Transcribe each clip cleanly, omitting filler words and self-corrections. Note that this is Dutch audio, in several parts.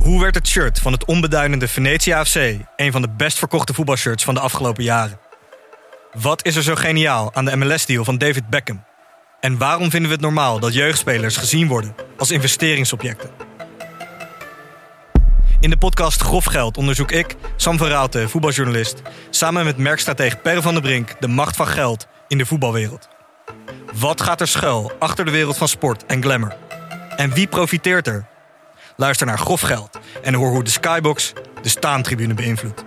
Hoe werd het shirt van het onbeduidende Venetia FC een van de best verkochte voetbalshirts van de afgelopen jaren? Wat is er zo geniaal aan de MLS-deal van David Beckham? En waarom vinden we het normaal dat jeugdspelers gezien worden als investeringsobjecten? In de podcast Grof Geld onderzoek ik, Sam van Raalte, voetbaljournalist, samen met merkstratege Per van der Brink de macht van geld in de voetbalwereld. Wat gaat er schuil achter de wereld van sport en glamour? En wie profiteert er? Luister naar Grof Geld en hoor hoe de Skybox de staantribune beïnvloedt.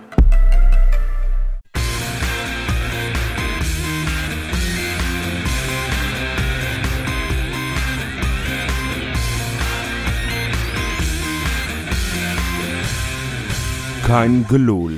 Kein gelul.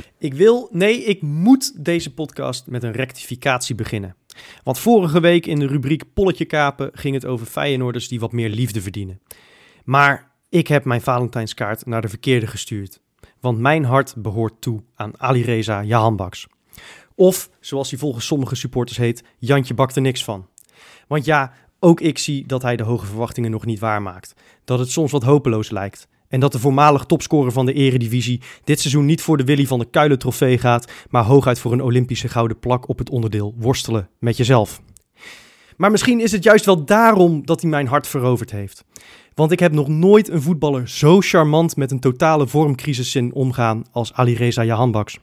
Ik moet deze podcast met een rectificatie beginnen. Want vorige week in de rubriek Polletje kapen ging het over Feyenoorders die wat meer liefde verdienen. Maar ik heb mijn Valentijnskaart naar de verkeerde gestuurd. Want mijn hart behoort toe aan Alireza Jahanbakhsh. Of, zoals hij volgens sommige supporters heet, Jantje bakt er niks van. Want ja, ook ik zie dat hij de hoge verwachtingen nog niet waarmaakt. Dat het soms wat hopeloos lijkt. En dat de voormalig topscorer van de Eredivisie dit seizoen niet voor de Willy van der Kuilen trofee gaat, maar hooguit voor een Olympische gouden plak op het onderdeel worstelen met jezelf. Maar misschien is het juist wel daarom dat hij mijn hart veroverd heeft. Want ik heb nog nooit een voetballer zo charmant met een totale vormcrisis zien omgaan als Alireza Jahanbakhsh.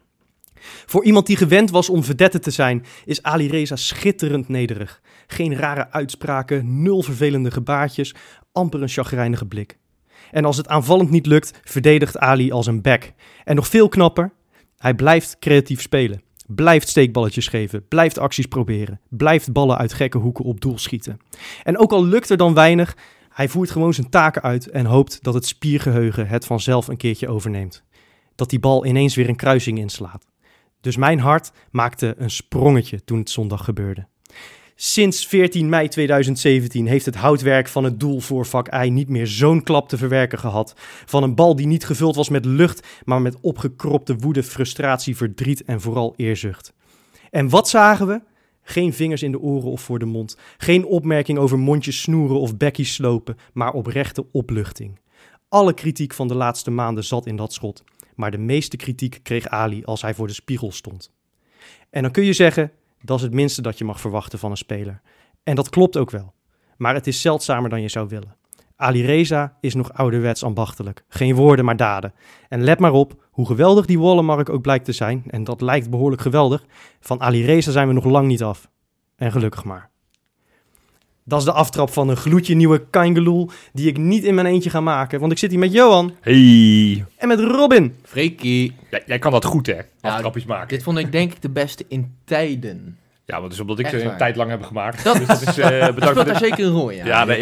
Voor iemand die gewend was om vedette te zijn, is Alireza schitterend nederig. Geen rare uitspraken, nul vervelende gebaartjes, amper een chagrijnige blik. En als het aanvallend niet lukt, verdedigt Ali als een back. En nog veel knapper, hij blijft creatief spelen. Blijft steekballetjes geven, blijft acties proberen. Blijft ballen uit gekke hoeken op doel schieten. En ook al lukt er dan weinig, hij voert gewoon zijn taken uit en hoopt dat het spiergeheugen het vanzelf een keertje overneemt. Dat die bal ineens weer een kruising inslaat. Dus mijn hart maakte een sprongetje toen het zondag gebeurde. Sinds 14 mei 2017 heeft het houtwerk van het doel voor vak I niet meer zo'n klap te verwerken gehad. Van een bal die niet gevuld was met lucht, maar met opgekropte woede, frustratie, verdriet en vooral eerzucht. En wat zagen we? Geen vingers in de oren of voor de mond. Geen opmerking over mondjes snoeren of bekkies slopen, maar oprechte opluchting. Alle kritiek van de laatste maanden zat in dat schot. Maar de meeste kritiek kreeg Ali als hij voor de spiegel stond. En dan kun je zeggen, dat is het minste dat je mag verwachten van een speler. En dat klopt ook wel. Maar het is zeldzamer dan je zou willen. Alireza is nog ouderwets ambachtelijk. Geen woorden, maar daden. En let maar op, hoe geweldig die Wallenmark ook blijkt te zijn, en dat lijkt behoorlijk geweldig, van Alireza zijn we nog lang niet af. En gelukkig maar. Dat is de aftrap van een gloedje nieuwe Kein gelul die ik niet in mijn eentje ga maken. Want ik zit hier met Johan. Hey. En met Robin. Freekie. Jij kan dat goed, hè? Aftrapjes maken. Dit vond ik denk ik de beste in tijden. Ja, want dat is omdat ik Echt ze een waar. tijd lang heb gemaakt. Dat- Dus dat is bedankt Speelt voor daar dit. zeker een rol in. Ja, nee,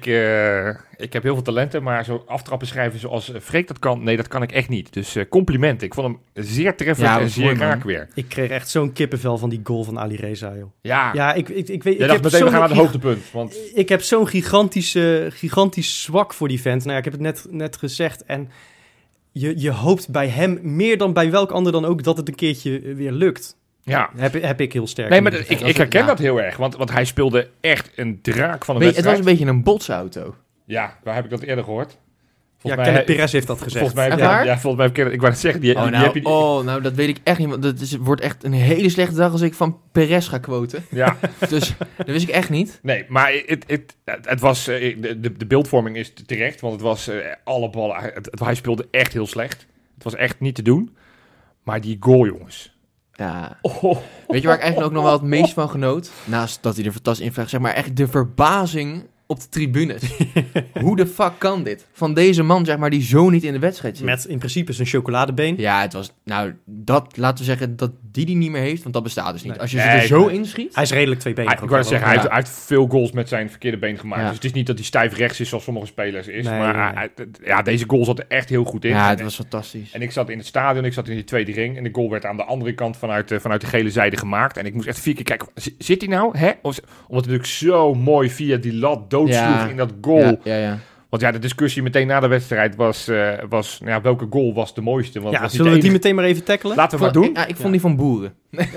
ik heb heel veel talenten, maar zo aftrappen schrijven zoals Freek dat kan, nee, dat kan ik echt niet. Dus complimenten. Ik vond hem zeer treffend Ja, en wat zeer mooi, man. raak weer. Ik kreeg echt zo'n kippenvel van die goal van Alireza, joh. Ja, Ja, ik weet... jij ik dacht heb meteen, we gaan naar het zo'n hoogtepunt. Want Ik heb zo'n gigantisch zwak voor die vent. Nou ja, ik heb het net gezegd. En je hoopt bij hem, meer dan bij welk ander dan ook, dat het een keertje weer lukt. ja. Heb ik heel sterk. Nee, maar in ik herken dat heel erg, want hij speelde echt een draak van een Het was wedstrijd. een beetje een botsauto. Ja, waar heb ik dat eerder gehoord? Ja, Kenneth Perez heeft dat gezegd. Volgens mij, Echt ja, waar? ja, volgens mij heb ik wou het zeggen, die heb je... Nou, dat weet ik echt niet. Want wordt echt een hele slechte dag als ik van Perez ga quoten. Ja, Dus dat wist ik echt niet. nee, maar het was... De beeldvorming is terecht, want het was alle ballen... Hij speelde echt heel slecht. Het was echt niet te doen. Maar die goal, jongens. Ja. Weet je waar ik eigenlijk ook nog wel het meest van genoot? Naast dat hij er fantastisch in vliegt, zeg maar echt de verbazing op de tribunes. Hoe de fuck kan dit? Van deze man, zeg maar, die zo niet in de wedstrijd zit. Met in principe zijn chocoladebeen. Ja, het was... Nou, laten we zeggen dat die niet meer heeft, want dat bestaat dus niet. Nee. Als je Nee, ze er zo nee. inschiet... Hij is redelijk tweebenig. Ik wou net zeggen, Ja. hij heeft veel goals met zijn verkeerde been gemaakt. Ja. Dus het is niet dat hij stijf rechts is zoals sommige spelers is. Nee, maar nee. ja, deze goal zat er echt heel goed in. Ja, het En- was fantastisch. En ik zat in het stadion, ik zat in die tweede ring. En de goal werd aan de andere kant vanuit de gele zijde gemaakt. En ik moest echt 4 keer kijken, zit hij nou? Hè? Omdat het natuurlijk zo mooi via die lat doodsloeg in dat goal. Ja. Want ja, de discussie meteen na de wedstrijd was welke goal was de mooiste? Want Ja, was zullen we niet die de meteen maar even tackelen? Laten we maar doen. Ik vond die van Boeren.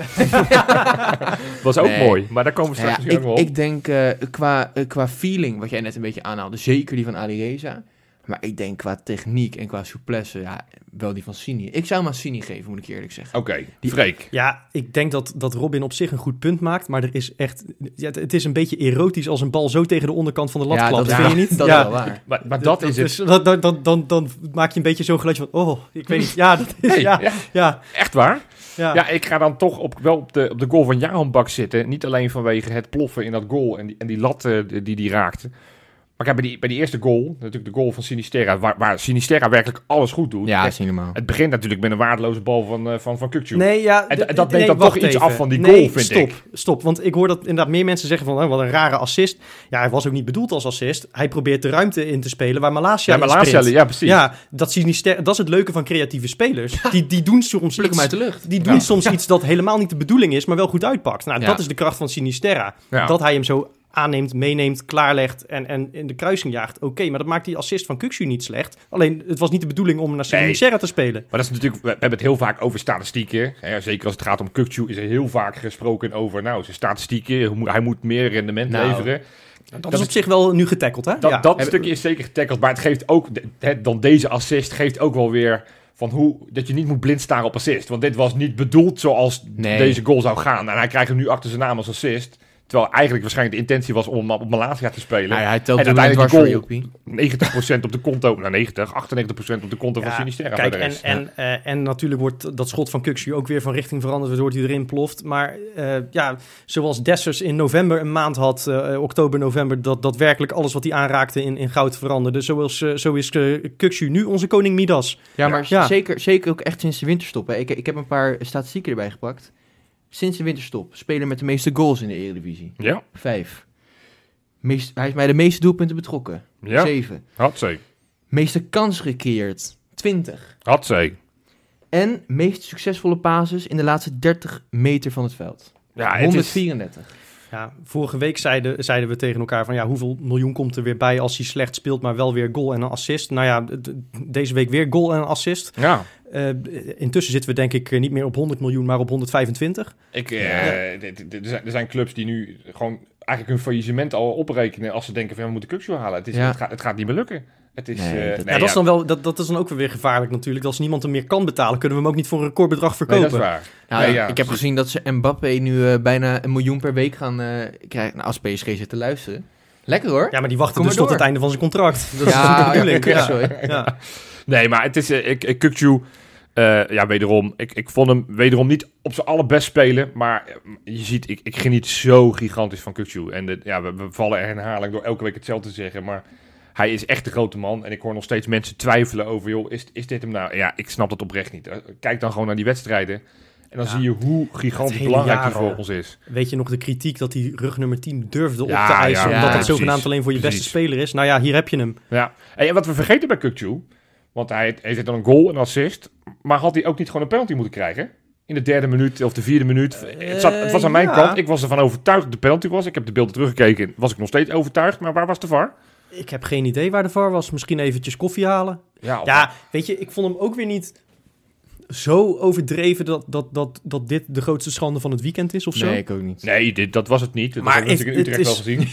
Was ook Nee. mooi, maar daar komen we straks misschien ook wel op. Ik denk qua feeling, wat jij net een beetje aanhaalde, zeker die van Alireza. Maar ik denk qua techniek en qua souplesse, wel die van Sini. Ik zou hem aan Sini geven, moet ik eerlijk zeggen. Oké, Freek. Ja, ik denk dat Robin op zich een goed punt maakt. Maar er is echt... Ja, het is een beetje erotisch als een bal zo tegen de onderkant van de lat klapt. Vind je niet? Dat is wel waar. Maar dat is het. Dan maak je een beetje zo'n geluidje van... Oh, ik weet niet. Ja, dat is... Ja. Echt waar? Ja. Ja, ik ga dan toch wel op de goal van Jahan Bak zitten. Niet alleen vanwege het ploffen in dat goal en die lat die raakte. Maar kijk, bij die eerste goal, natuurlijk de goal van Sinisterra, waar Sinisterra werkelijk alles goed doet. Ja, dat is niet normaal. Het begint natuurlijk met een waardeloze bal van Kukçu. Nee, ja... En dat neemt dan toch iets af van die goal, vind ik. Stop. Want ik hoor dat inderdaad meer mensen zeggen van... wat een rare assist. Ja, hij was ook niet bedoeld als assist. Hij probeert de ruimte in te spelen waar Malacia in sprint. Ja, precies. Ja, dat is het leuke van creatieve spelers. Die doen soms pluk hem uit de lucht. Die doen soms iets dat helemaal niet de bedoeling is, maar wel goed uitpakt. Nou, dat is de kracht van Sinisterra. Ja. Dat hij hem zo aanneemt, meeneemt, klaarlegt en in de kruising jaagt. Oké, maar dat maakt die assist van Kukçu niet slecht. Alleen, het was niet de bedoeling om naar Sinisterra te spelen. Maar dat is natuurlijk, we hebben het heel vaak over statistieken. Ja, zeker als het gaat om Kukçu is er heel vaak gesproken over, zijn statistieken. Hij moet meer rendement leveren. Dat is op zich wel nu getackeld, hè? Dat stukje is zeker getackeld, maar het geeft ook, dan deze assist geeft ook wel weer van dat je niet moet blind staren op assist. Want dit was niet bedoeld zoals deze goal zou gaan. En hij krijgt hem nu achter zijn naam als assist. Terwijl eigenlijk waarschijnlijk de intentie was om op Malacia te spelen. Nou ja, hij telt en uiteindelijk de goal 90% op de konto, 98% op de konto van Sinisterra. Kijk, en natuurlijk wordt dat schot van Kukçu ook weer van richting veranderd, waardoor hij erin ploft. Maar zoals Dessers in november een maand had, oktober, november, dat werkelijk alles wat hij aanraakte in goud veranderde. Zo is Kukçu nu onze koning Midas. Ja, maar zeker ook echt sinds de winterstop. Hè. Ik heb een paar statistieken erbij gepakt. Sinds de winterstop speler met de meeste goals in de Eredivisie. Ja. 5. Hij is bij de meeste doelpunten betrokken. Ja. 7. Hatzee. Meeste kans gecreëerd. 20. Hatzee. En meest succesvolle passes in de laatste 30 meter van het veld. Ja, 134. Ja, vorige week zeiden we tegen elkaar van hoeveel miljoen komt er weer bij als hij slecht speelt, maar wel weer goal en een assist. Nou ja, deze week weer goal en een assist. Ja. Intussen zitten we denk ik niet meer op 100 miljoen, maar op 125. Er zijn clubs die nu gewoon eigenlijk hun faillissement al oprekenen als ze denken van we moeten Kukçu halen. Het gaat niet meer lukken. Het is, dat is dan ook weer gevaarlijk natuurlijk. Als niemand hem meer kan betalen, kunnen we hem ook niet voor een recordbedrag verkopen. Nee, dat is waar. Ik heb gezien dat ze Mbappé nu bijna 1 miljoen per week gaan krijgen. Als PSG zit te luisteren. Lekker hoor. Ja, maar die wachten dus tot het einde van zijn contract. Dat is de bedoeling. Ja. Nee, maar het is Kukçu. Wederom. Ik vond hem wederom niet op zijn allerbest spelen. Maar je ziet, ik geniet zo gigantisch van Kukçu. En we vallen er in herhaling door elke week hetzelfde te zeggen. Maar hij is echt de grote man. En ik hoor nog steeds mensen twijfelen over, joh, is dit hem nou? Ja, ik snap dat oprecht niet. Kijk dan gewoon naar die wedstrijden. En dan zie je hoe gigantisch belangrijk hij voor ons is. Weet je nog de kritiek dat hij rug nummer 10 durfde op te eisen? Omdat dat zogenaamd alleen voor je beste speler is. Nou ja, hier heb je hem. Ja. En wat we vergeten bij Kukçu, want hij heeft dan een goal, een assist. Maar had hij ook niet gewoon een penalty moeten krijgen? In de 3e minuut of de 4e minuut. Het was aan mijn kant. Ik was ervan overtuigd dat de penalty was. Ik heb de beelden teruggekeken. Was ik nog steeds overtuigd. Maar waar was de VAR? Ik heb geen idee waar de VAR was. Misschien eventjes koffie halen. Weet je, ik vond hem ook weer niet zo overdreven dat dit de grootste schande van het weekend is of zo. Nee, ik ook niet. Nee, dat was het niet. Dat heb ik natuurlijk in Utrecht wel gezien.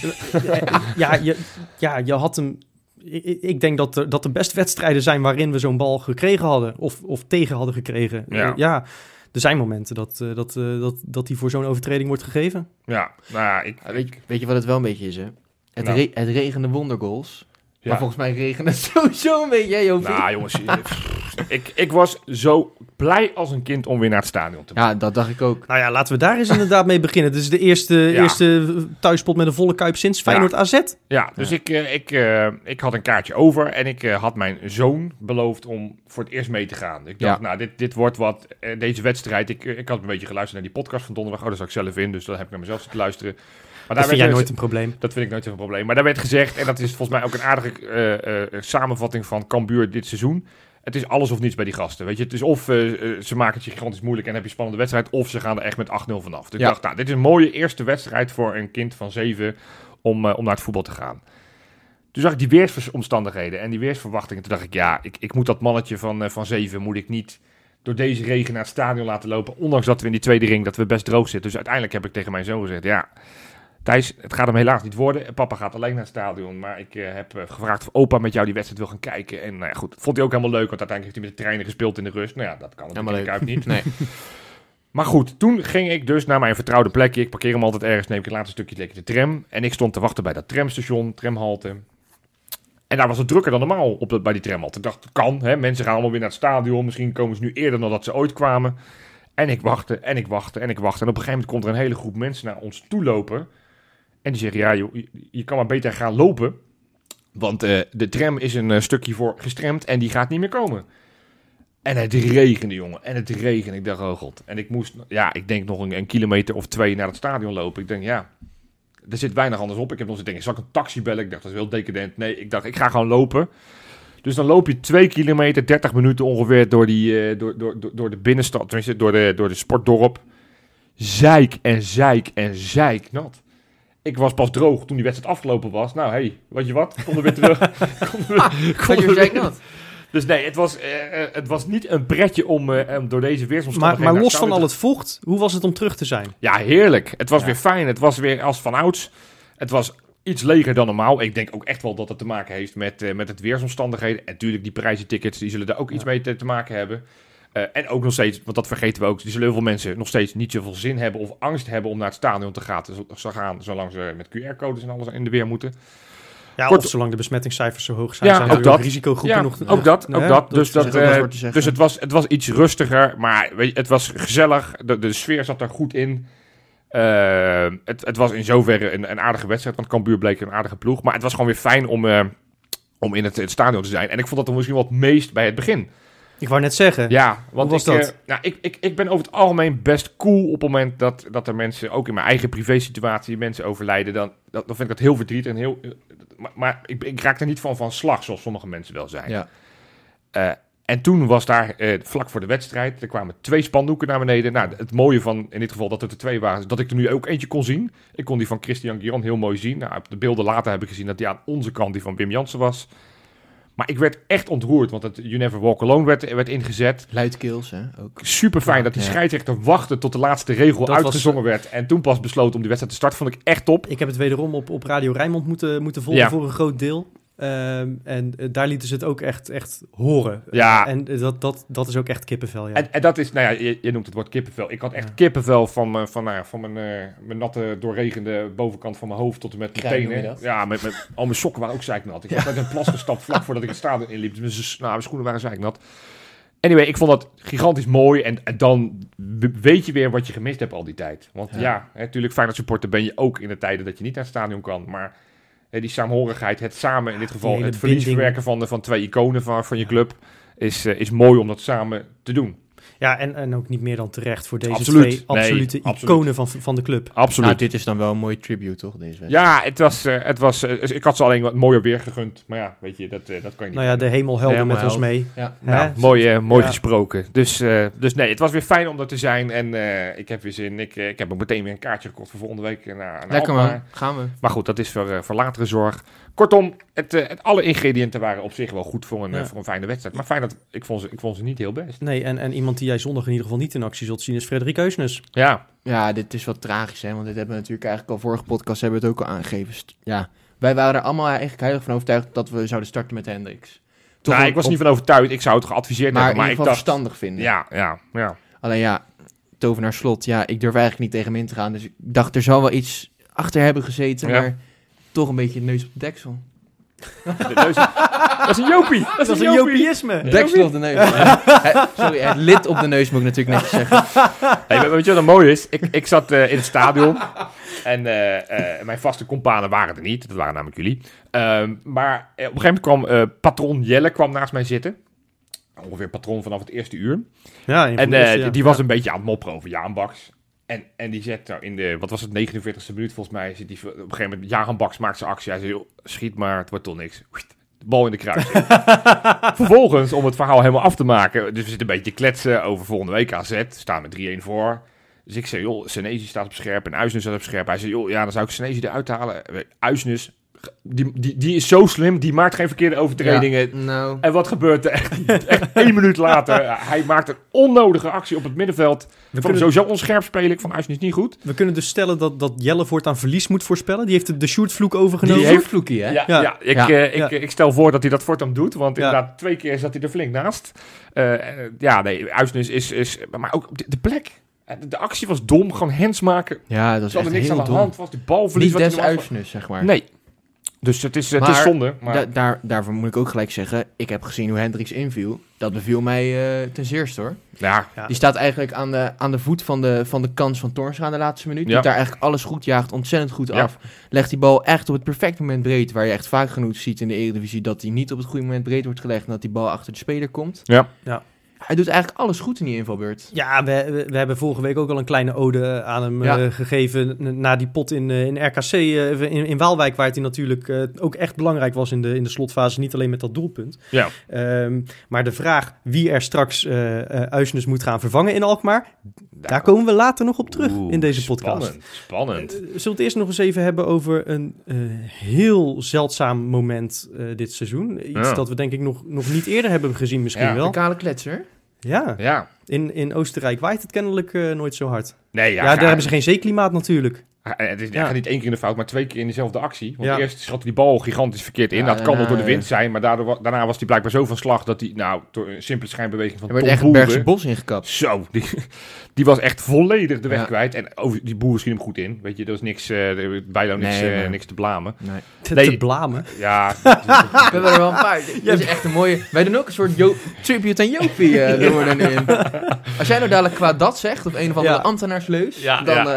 Je had hem. Ik denk dat er best wedstrijden zijn waarin we zo'n bal gekregen hadden. Of tegen hadden gekregen. Er zijn momenten dat hij voor zo'n overtreding wordt gegeven. Ja, weet je wat het wel een beetje is, hè? Het regende wondergoals. Ja. Maar volgens mij regende het sowieso een beetje, hè, Jopie? Nou, jongens, ik was zo blij als een kind om weer naar het stadion te gaan. Ja, dat dacht ik ook. Nou ja, laten we daar eens inderdaad mee beginnen. Het is de eerste thuispot met een volle kuip sinds Feyenoord AZ. Ja, dus ik had een kaartje over en ik had mijn zoon beloofd om voor het eerst mee te gaan. Ik dacht, dit wordt wat, deze wedstrijd. Ik had een beetje geluisterd naar die podcast van donderdag. Daar zat ik zelf in, dus dan heb ik naar mezelf zitten luisteren. Maar dat vind jij nooit een probleem. Dat vind ik nooit een probleem. Maar daar werd gezegd, en dat is volgens mij ook een aardige samenvatting van Cambuur dit seizoen. Het is alles of niets bij die gasten. Weet je, het is of ze maken het je gigantisch moeilijk en heb je een spannende wedstrijd, of ze gaan er echt met 8-0 vanaf. Dus ik dacht, dit is een mooie eerste wedstrijd voor een kind van 7 om naar het voetbal te gaan. Toen zag ik die weersomstandigheden en die weersverwachtingen. Toen dacht ik, ik moet dat mannetje van 7 moet ik niet door deze regen naar het stadion laten lopen. Ondanks dat we in die tweede ring, dat we best droog zitten. Dus uiteindelijk heb ik tegen mijn zoon gezegd, Thijs, het gaat hem helaas niet worden. Papa gaat alleen naar het stadion. Maar ik heb gevraagd of opa met jou die wedstrijd wil gaan kijken. En nou ja, goed, vond hij ook helemaal leuk. Want uiteindelijk heeft hij met de treinen gespeeld in de rust. Nou ja, dat kan natuurlijk niet. Nee. Maar goed, toen ging ik dus naar mijn vertrouwde plekje. Ik parkeer hem altijd ergens, neem ik het laatste stukje lekker de tram. En ik stond te wachten bij dat tramstation, tramhalte. En daar was het drukker dan normaal bij die tramhalte. Ik dacht, dat kan, hè? Mensen gaan allemaal weer naar het stadion. Misschien komen ze nu eerder dan dat ze ooit kwamen. En ik wachtte. En op een gegeven moment komt er een hele groep mensen naar ons toe lopen. En die zeggen, ja joh, je kan maar beter gaan lopen. Want de tram is een stukje voor gestremd en die gaat niet meer komen. En het regende, jongen. En het regende. Ik dacht, oh god. En ik moest, ik denk nog een kilometer of 2 naar het stadion lopen. Ik denk, ja, er zit weinig anders op. Ik heb nog eens denken, zal ik een taxi bellen? Ik dacht, dat is heel decadent. Nee, ik dacht, ik ga gewoon lopen. Dus dan loop je 2 kilometer, 30 minuten ongeveer door de binnenstad, tenminste door de sportdorp. Zeik nat. Ik was pas droog toen die wedstrijd afgelopen was. Nou, hey, weet je wat? Kom er weer terug. Zeiknat. Dus nee, het was niet een pretje om door deze weersomstandigheden... Maar los van al het vocht, hoe was het om terug te zijn? Ja, heerlijk. Het was weer fijn. Het was weer als vanouds. Het was iets leger dan normaal. Ik denk ook echt wel dat het te maken heeft met het weersomstandigheden. En natuurlijk, die prijzentickets, die zullen daar ook iets mee te maken hebben. En ook nog steeds, want dat vergeten we ook, die zullen heel veel mensen nog steeds niet zoveel zin hebben of angst hebben om naar het stadion te gaan, zolang ze met QR-codes en alles in de weer moeten. Ja, of zolang de besmettingscijfers zo hoog zijn, zijn ook er dat. Risicogroepen nog... Ook dat. Dus het was iets rustiger, maar weet je, het was gezellig. De sfeer zat er goed in. Het was in zoverre een aardige wedstrijd, want Cambuur bleek een aardige ploeg. Maar het was gewoon weer fijn om in het stadion te zijn. En ik vond dat er misschien wel het meest bij het begin. Ik wou net zeggen. Ja, want hoe was dat? Ik ben over het algemeen best cool op het moment dat er mensen, ook in mijn eigen privésituatie, mensen overlijden. Dan vind ik dat heel verdrietig en heel... Maar ik raak er niet van slag, zoals sommige mensen wel zijn. Ja. En toen was daar, vlak voor de wedstrijd, er kwamen 2 spandoeken naar beneden. Nou, het mooie van, in dit geval dat het er 2 waren, is dat ik er nu ook eentje kon zien. Ik kon die van Christian Guiron heel mooi zien. Nou, op de beelden later heb ik gezien dat die aan onze kant die van Wim Jansen was. Maar ik werd echt ontroerd, want het You Never Walk Alone werd ingezet. Luidkeels, hè? Ook. Super fijn dat die scheidsrechter wachtte tot de laatste regel uitgezongen werd. En toen pas besloot om die wedstrijd te starten. Vond ik echt top. Ik heb het wederom op Radio Rijnmond moeten volgen voor een groot deel. En daar lieten ze het ook echt horen. Ja. En dat is ook echt kippenvel, ja. En dat is, nou ja, je noemt het woord kippenvel. Ik had echt kippenvel van mijn natte, doorregende bovenkant van mijn hoofd tot en met mijn tenen. Ja, met al mijn sokken waren ook zeiknat. Ik heb uit een plas gestapt vlak voordat ik het stadion inliep. Dus mijn schoenen waren zeiknat. Anyway, ik vond dat gigantisch mooi. En dan weet je weer wat je gemist hebt al die tijd. Want natuurlijk Feyenoord supporter ben je ook in de tijden dat je niet naar het stadion kan. Maar die saamhorigheid, het samen, in dit geval het verliesverwerken van 2 iconen van je club, is mooi om dat samen te doen. Ja, en ook niet meer dan terecht voor deze 2 absolute iconen van de club. Absoluut. Nou, dit is dan wel een mooie tribute, toch? Deze wedstrijd. Ja, het was ik had ze alleen wat mooier weer gegund. Maar ja, weet je, dat kan je niet. Nou ja, de hemel helpt met ons mee. Ja. Nou, mooi gesproken. Dus nee, het was weer fijn om er te zijn. En ik heb weer zin. Ik heb ook meteen weer een kaartje gekocht voor volgende week. Lekker man, gaan we. Maar goed, dat is voor latere zorg. Kortom, alle ingrediënten waren op zich wel goed voor een fijne wedstrijd. Maar fijn dat ik vond ze niet heel best. Nee, en iemand die jij zondag in ieder geval niet in actie zult zien is Frederik Eusnes. Ja, dit is wat tragisch, hè? Want dit hebben we natuurlijk eigenlijk al vorige podcast hebben we het ook al aangegeven. Ja, wij waren er allemaal eigenlijk heilig van overtuigd dat we zouden starten met Hendricks. Ik was niet van overtuigd. Ik zou het geadviseerd hebben. Maar ik dacht verstandig vinden. Ja. Alleen Tovenaar Slot. Ja, ik durf eigenlijk niet tegen hem in te gaan. Dus ik dacht, er zal wel iets achter hebben gezeten. Ja. Maar toch een beetje neus op de deksel. Dat is een Jopie. Dat is een Jopieïsme. Deksel op de neus. Sorry, het lid op de neus moet ik natuurlijk netjes zeggen. Hey, weet je wat mooi is? Ik zat in het stadion. En mijn vaste companen waren er niet. Dat waren namelijk jullie. Maar op een gegeven moment kwam patron Jelle naast mij zitten. Ongeveer patron vanaf het eerste uur. Ja, die was een beetje aan het mopperen over Jaan Baks. En die zet nou in de, 49e minuut volgens mij, zit die op een gegeven moment, Jaan Baks maakt zijn actie. Hij zei, schiet maar, het wordt toch niks. De bal in de kruis. Vervolgens, om het verhaal helemaal af te maken, dus we zitten een beetje kletsen over volgende week AZ, staan met 3-1 voor. Dus ik zei, Senesi staat op scherp en Uisnes staat op scherp. Hij zei, dan zou ik Senesi eruit halen. Uisnes Die is zo slim, die maakt geen verkeerde overtredingen. Ja, nou... En wat gebeurt er? Echt 1 minuut later, hij maakt een onnodige actie op het middenveld. Ik vond hem sowieso onscherp spelen. Ik vond Uisnes niet goed. We kunnen dus stellen dat Jelle voortaan verlies moet voorspellen. Die heeft de Sjoerd-vloek overgenomen. Die heeft vloekie, hè? Ik stel voor dat hij dat voortaan doet. Want inderdaad, 2 keer zat hij er flink naast. Uisnes is... Maar ook de plek. De actie was dom. Gewoon hands maken. Ja, dat is echt niks heel aan de dom. hand. Was die balverlies. Niet des Uisnes, zeg maar. Nee. Dus het is zonde. Maar... Daarvoor moet ik ook gelijk zeggen, ik heb gezien hoe Hendricks inviel. Dat beviel mij ten zeerste, hoor. Ja. Die staat eigenlijk aan de voet van de kans van Toornstra in de laatste minuut. Ja. Doet daar eigenlijk alles goed, jaagt ontzettend goed af. Legt die bal echt op het perfecte moment breed. Waar je echt vaak genoeg ziet in de Eredivisie dat hij niet op het goede moment breed wordt gelegd. En dat die bal achter de speler komt. Ja. Hij doet eigenlijk alles goed in die invalbeurt. Ja, we hebben vorige week ook al een kleine ode aan hem gegeven na die pot in RKC in Waalwijk, waar het hij natuurlijk ook echt belangrijk was in de slotfase, niet alleen met dat doelpunt. Ja. Maar de vraag wie er straks Uisnes moet gaan vervangen in Alkmaar, daar komen we later nog op terug in deze podcast. Spannend. Zullen we het eerst nog eens even hebben over een heel zeldzaam moment dit seizoen? Iets dat we denk ik nog niet eerder hebben gezien misschien wel. De kale kletser. Ja. In Oostenrijk waait het kennelijk nooit zo hard. Nee, daar hebben ze geen zeeklimaat natuurlijk. Het is gaat niet 1 keer in de fout, maar 2 keer in dezelfde actie. Want eerst schatte die bal gigantisch verkeerd in. Dat kan ook door de wind zijn, maar daarna was hij blijkbaar zo van slag dat hij, door een simpele schijnbijbeweging van er werd Tom echt een Boeren, Bergse bos ingekapt. Zo, die was echt volledig de weg kwijt. En die Boeren schiet hem goed in. Weet je, er was niks, Bijlo niks te blamen. Nee. Te blamen? Ja. We hebben er wel een paar. Dat is echt een mooie... Wij doen ook een soort tribute aan Jopie. Doen we er nu in. Als jij nou dadelijk qua dat zegt, of een of andere ambtenaarsleus, dan...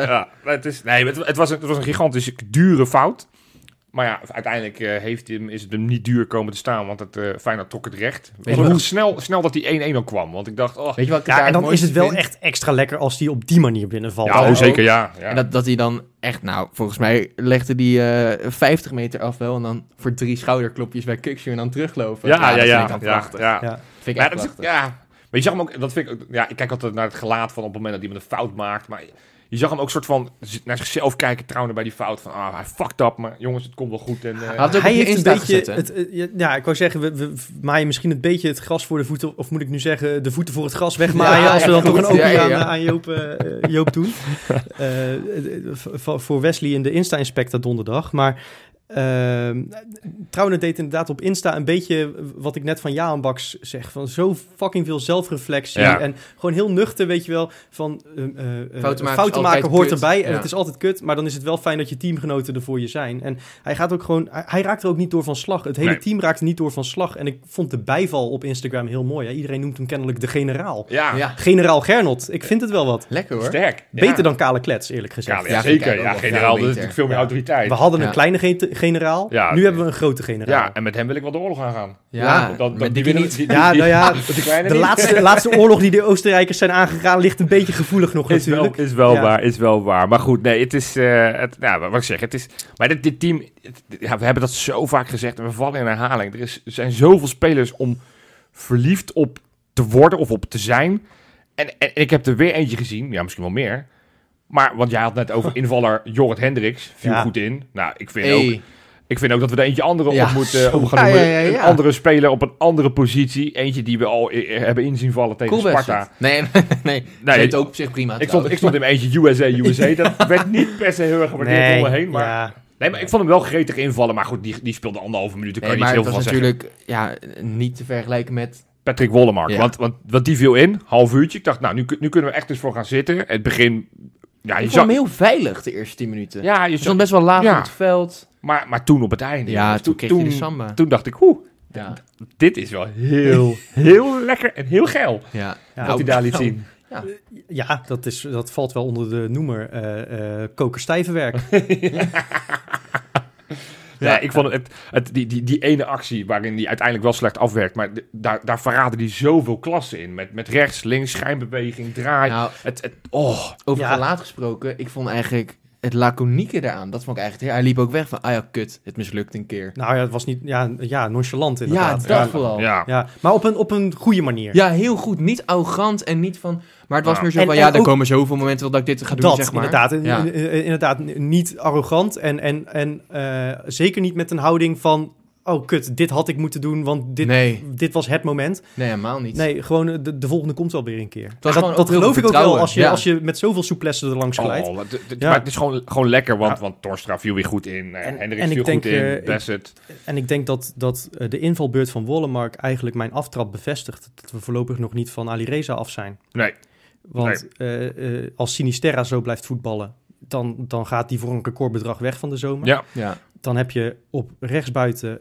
Het was een gigantisch dure fout. Maar ja, uiteindelijk is het hem niet duur komen te staan, want Feyenoord trok het recht. Hoe snel dat die 1-1 al kwam, want ik dacht... Weet je wat ik en dan is het wel echt extra lekker als die op die manier binnenvalt. Ja, zeker, ja. En dat hij dan echt, volgens mij legde die 50 meter af wel en dan voor 3 schouderklopjes bij Kukshoe en dan teruglopen. Ja. Vind ik echt prachtig. Maar je zag hem ook, dat vind ik ook, ik kijk altijd naar het gelaat van op het moment dat iemand een fout maakt, maar... Je zag hem ook soort van naar zichzelf kijken, trouwens bij die fout van, hij fucked up, maar jongens, het komt wel goed. En, hij heeft een beetje, ik wou zeggen, we maaien misschien een beetje het gras voor de voeten, of moet ik nu zeggen, de voeten voor het gras wegmaaien, als we dan toch een opening aan Joop doen. Voor Wesley in de Insta-inspector donderdag, maar... Trouwens deed inderdaad op Insta een beetje wat ik net van Jaan Baks zeg, van zo fucking veel zelfreflectie en gewoon heel nuchter, weet je wel, van fouten maken hoort erbij en het is altijd kut, maar dan is het wel fijn dat je teamgenoten er voor je zijn. En hij gaat ook gewoon, hij raakt er ook niet door van slag. Het hele team raakt er niet door van slag en ik vond de bijval op Instagram heel mooi. Hè? Iedereen noemt hem kennelijk de generaal. Ja. Generaal Gernot. Ik vind het wel wat. Lekker hoor. Sterk. Beter dan Kale Klets, eerlijk gezegd. Zeker. Ja, generaal, dat is natuurlijk veel meer autoriteit. We hadden een kleine generaal. Ja, nu hebben we een grote generaal. Ja, en met hem wil ik wel de oorlog aangaan. Die winnen niet. De laatste oorlog die de Oostenrijkers zijn aangegaan ligt een beetje gevoelig nog natuurlijk. Is wel waar. Maar goed, nee, het is... wat ik zeg, het is... Maar dit team... we hebben dat zo vaak gezegd en we vallen in herhaling. Er zijn zoveel spelers om verliefd op te worden of op te zijn. En ik heb er weer eentje gezien. Ja, misschien wel meer. Maar, want jij had net over invaller Jorrit Hendricks. Viel goed in. Nou, ik vind ook dat we er eentje andere op moeten op gaan noemen. Een andere speler op een andere positie. Eentje die we al hebben inzien vallen tegen Sparta. Nee. Het ook op zich prima. Ik stond in eentje USA. Dat werd niet per se heel erg gewaardeerd om me heen. Maar, maar ik vond hem wel gretig invallen. Maar goed, die speelde 1,5 minuut. Daar kan je niet heel veel van zeggen. Het was natuurlijk niet te vergelijken met... Patrick Wollemark. Ja. Want die viel in, half uurtje. Ik dacht, nou, nu kunnen we echt eens voor gaan zitten. Het begin... Ja, ik vond hem heel veilig de eerste 10 minuten. Ja, je stond best wel laag op het veld. Maar toen op het einde. Ja, toen kreeg je de samba. Toen dacht ik, dit is wel heel lekker en heel geil. Ja. Dat hij daar liet zien. Ja, dat valt wel onder de noemer kokerstijvenwerk. Ja, ik vond die ene actie waarin hij uiteindelijk wel slecht afwerkt, maar daar verraden hij zoveel klassen in. Met rechts, links, schijnbeweging, draai. Over gelaat gesproken, ik vond eigenlijk het laconieke daaraan, dat vond ik eigenlijk... Hij liep ook weg van, kut, het mislukt een keer. Nou ja, het was niet... Ja, nonchalant inderdaad. Ja, dat vooral. Ja. Maar op een goede manier. Ja, heel goed. Niet arrogant en niet van... Maar het was meer zo En van, ook er komen zoveel momenten wel dat ik dit ga doen, dat, zeg maar. inderdaad. Ja. Inderdaad, niet arrogant en zeker niet met een houding van... Oh, kut, dit had ik moeten doen, want dit was het moment. Nee, helemaal niet. Nee, gewoon de volgende komt wel weer een keer. was gewoon Dat ook heel geloof veel ik ook wel vertrouwen. als je met zoveel souplesse er langs glijdt. Maar het is gewoon lekker, want Torstra viel weer goed in. Hendricks viel goed in, Bassett. En ik denk dat de invalbeurt van Wollemark eigenlijk mijn aftrap bevestigt. Dat we voorlopig nog niet van Alireza af zijn. Nee. Want als Sinisterra zo blijft voetballen, dan gaat die voor een recordbedrag weg van de zomer. Ja. Dan heb je op rechtsbuiten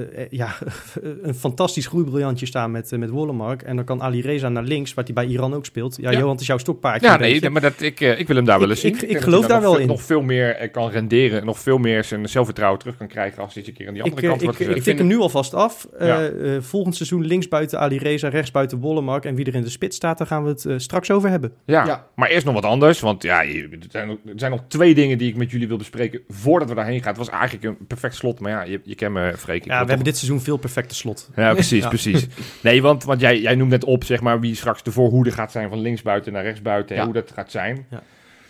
een fantastisch groeibriljantje staan met Wollemark. En dan kan Alireza naar links, waar hij bij Iran ook speelt. Ja, Johan, het is jouw stokpaardje. Ja, maar ik wil hem daar wel eens zien. Ik geloof daar wel in. Nog veel meer kan renderen, nog veel meer zijn zelfvertrouwen terug kan krijgen als hij een keer aan die andere kant wordt gezet. Ik tik hem nu alvast af. Volgend seizoen linksbuiten Alireza, rechtsbuiten Wollemark. En wie er in de spits staat, daar gaan we het straks over hebben. Ja, maar eerst nog wat anders. Want er zijn nog 2 dingen die ik met jullie wil bespreken voordat we daarheen gaan. Het was eigenlijk een perfect slot, maar ja, je kent me, Freek. Ja, we hebben dit seizoen veel perfecte slot. Ja, precies. Nee, want jij noemt net op, zeg maar, wie straks de voorhoede gaat zijn van linksbuiten naar rechtsbuiten. En hoe dat gaat zijn. Ja.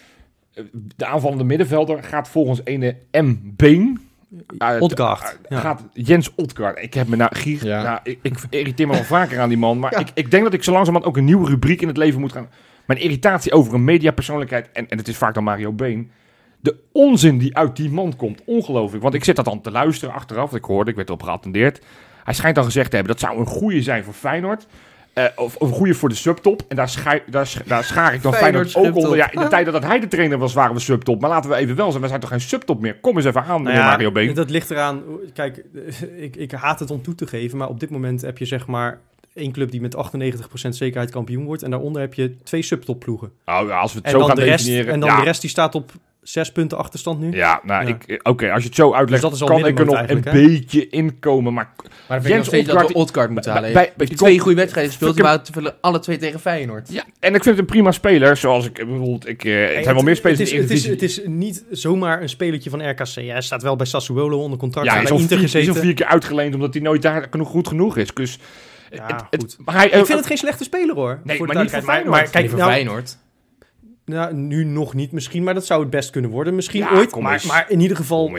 De aanvallende middenvelder gaat volgens ene M. Been. Odgaard. Gaat Jens Odgaard. Ik heb me ik irriteer me wel vaker aan die man. Maar ik denk dat ik zo langzamerhand ook een nieuwe rubriek in het leven moet gaan. Mijn irritatie over een mediapersoonlijkheid, en het is vaak dan Mario Been. De onzin die uit die man komt, ongelooflijk. Want ik zit dat dan te luisteren achteraf. Ik werd erop geattendeerd. Hij schijnt dan gezegd te hebben, dat zou een goeie zijn voor Feyenoord. Of een goeie voor de subtop. En daar schaar ik dan Feyenoord ook onder. Ja, in de tijd dat hij de trainer was, waren we subtop. Maar laten we even wel zijn, we zijn toch geen subtop meer. Kom eens even aan, meneer Mario Been. Dat ligt eraan. Kijk, ik haat het om toe te geven. Maar op dit moment heb je zeg maar 1 club die met 98% zekerheid kampioen wordt. En daaronder heb je 2 subtopploegen. Nou, als we het zo gaan definiëren. En dan de rest die staat op 6 punten achterstand nu. Ja, oké, als je het zo uitlegt, dus kan ik er nog een beetje inkomen. Maar dan vind ik nog steeds dat we Odgaard moeten halen. Bij 2 goede wedstrijden gespeeld, we alle 2 tegen Feyenoord. Ja, en ik vind het een prima speler. Zoals ik bijvoorbeeld, het zijn wel meer spelers in de Eredivisie. Het is niet zomaar een spelertje van RKC. Hij staat wel bij Sassuolo onder contract. Ja, hij is al 4 keer uitgeleend, omdat hij nooit daar goed genoeg is. Dus goed. Ik vind het geen slechte speler, hoor. Nee, maar niet voor Feyenoord. Maar kijk, voor Feyenoord. Nou, nu nog niet misschien, maar dat zou het best kunnen worden. Misschien ooit, maar in ieder geval...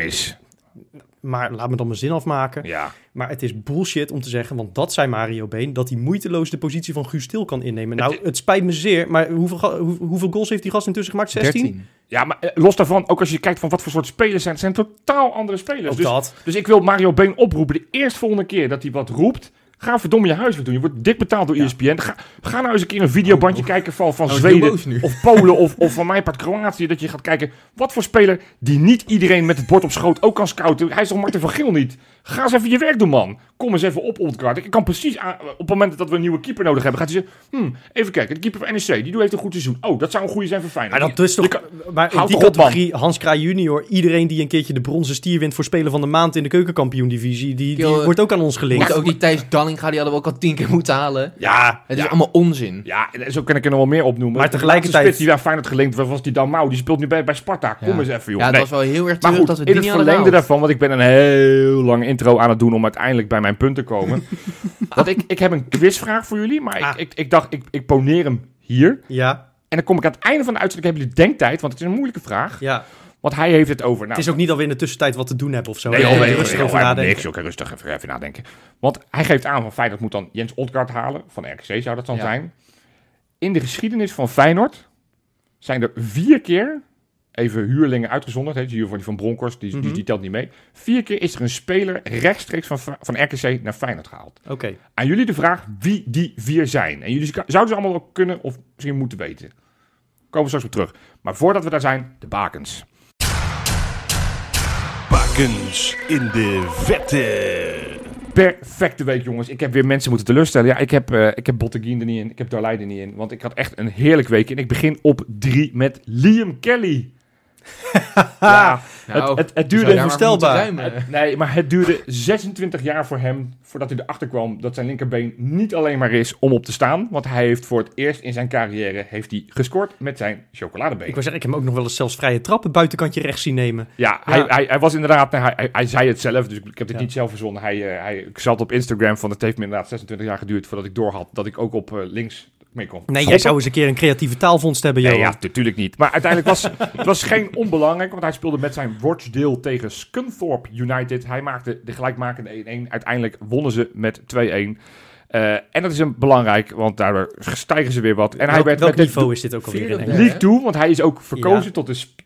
Maar laat me dan mijn zin afmaken. Ja. Maar het is bullshit om te zeggen, want dat zei Mario Been, dat hij moeiteloos de positie van Guus Til kan innemen. Nou, het spijt me zeer, maar hoeveel goals heeft die gast intussen gemaakt? 16? 13. Ja, maar los daarvan, ook als je kijkt van wat voor soort spelers zijn, het zijn totaal andere spelers. Dus ik wil Mario Been oproepen, de eerstvolgende keer dat hij wat roept, ga verdomme je huiswerk doen. Je wordt dik betaald door ESPN. Ga nou eens een keer een videobandje kijken van Zweden of Polen of van mijn part Kroatië. Dat je gaat kijken wat voor speler die niet iedereen met het bord op schoot ook kan scouten. Hij is toch Martin van Geel niet? Ga eens even je werk doen, man. Kom eens even op, Odgaard. Ik kan precies op het moment dat we een nieuwe keeper nodig hebben, gaat hij zeggen, even kijken, de keeper van NEC, die heeft een goed seizoen. Oh, dat zou een goede zijn voor Feyenoord. Maar dat is toch, maar in die categorie, Hans Kraai junior, iedereen die een keertje de bronzen stier wint voor Speler van de Maand in de keukenkampioen-divisie, die wordt ook aan ons gelinkt. Ook die Thijs Dallinga, die hadden we ook al 10 keer moeten halen. Ja. Het is allemaal onzin. Ja, zo kan ik er nog wel meer opnoemen. Maar tegelijkertijd... De spits die bij Feyenoord gelinkt was die Dalmau, die speelt nu bij Sparta. Kom eens even, joh. Ja, het was wel heel erg terug dat we in het verlengde daarvan, want ik ben een heel lange intro aan het doen om uiteindelijk bij mijn punt te komen. Dat ik heb een quizvraag voor jullie, maar ik dacht, ik poneer hem hier. Ja. En dan kom ik aan het einde van de uitzending, hebben jullie denktijd, want het is een moeilijke vraag. Ja. Want hij heeft het over... het is ook niet alweer in de tussentijd wat te doen hebben of zo. Nee, rustig over nadenken. Niks, rustig even nadenken. Want hij geeft aan van Feyenoord moet dan Jens Odgaard halen. Van RKC zou dat dan zijn. In de geschiedenis van Feyenoord zijn er 4 keer... Even huurlingen uitgezonderd. Giovanni van Bronckhorst, die telt niet mee. 4 keer is er een speler rechtstreeks van RKC naar Feyenoord gehaald. Oké. Aan jullie de vraag wie die 4 zijn. En jullie zouden ze allemaal wel kunnen of misschien moeten weten. Komen we straks op terug. Maar voordat we daar zijn, de bakens. Bakens in de vette. Perfecte week, jongens. Ik heb weer mensen moeten teleurstellen. Ja, ik heb Botteguin er niet in. Ik heb Darley er niet in. Want ik had echt een heerlijk week. En ik begin op 3 met Liam Kelly. Ja, Nou, het duurde... zou daar maar onvoorstelbaar. voor moeten ruimen. Nee, maar het duurde 26 jaar voor hem voordat hij erachter kwam dat zijn linkerbeen niet alleen maar is om op te staan. Want hij heeft voor het eerst in zijn carrière gescoord met zijn chocoladebeen. Ik wou zeggen, ik heb hem ook nog wel eens zelfs vrije trappen buitenkantje rechts zien nemen. Ja, Ja. hij was inderdaad... Hij zei het zelf, dus ik heb dit Ja. niet zelf verzonnen. Ik zat op Instagram van het heeft me inderdaad 26 jaar geduurd voordat ik doorhad dat ik ook op links mee kon. Nee, jij schoppen. zou eens een keer een creatieve taalvondst hebben, Nee, Johan. ja, natuurlijk niet. Maar uiteindelijk was het geen onbelangrijk, want hij speelde met zijn Rochdale tegen Scunthorpe United. Hij maakte de gelijkmakende 1-1. Uiteindelijk wonnen ze met 2-1. En dat is belangrijk, want daardoor stijgen ze weer wat. En hij werd welk met niveau is dit ook alweer in vierde of Engeland? League 2, want hij is ook verkozen Ja. tot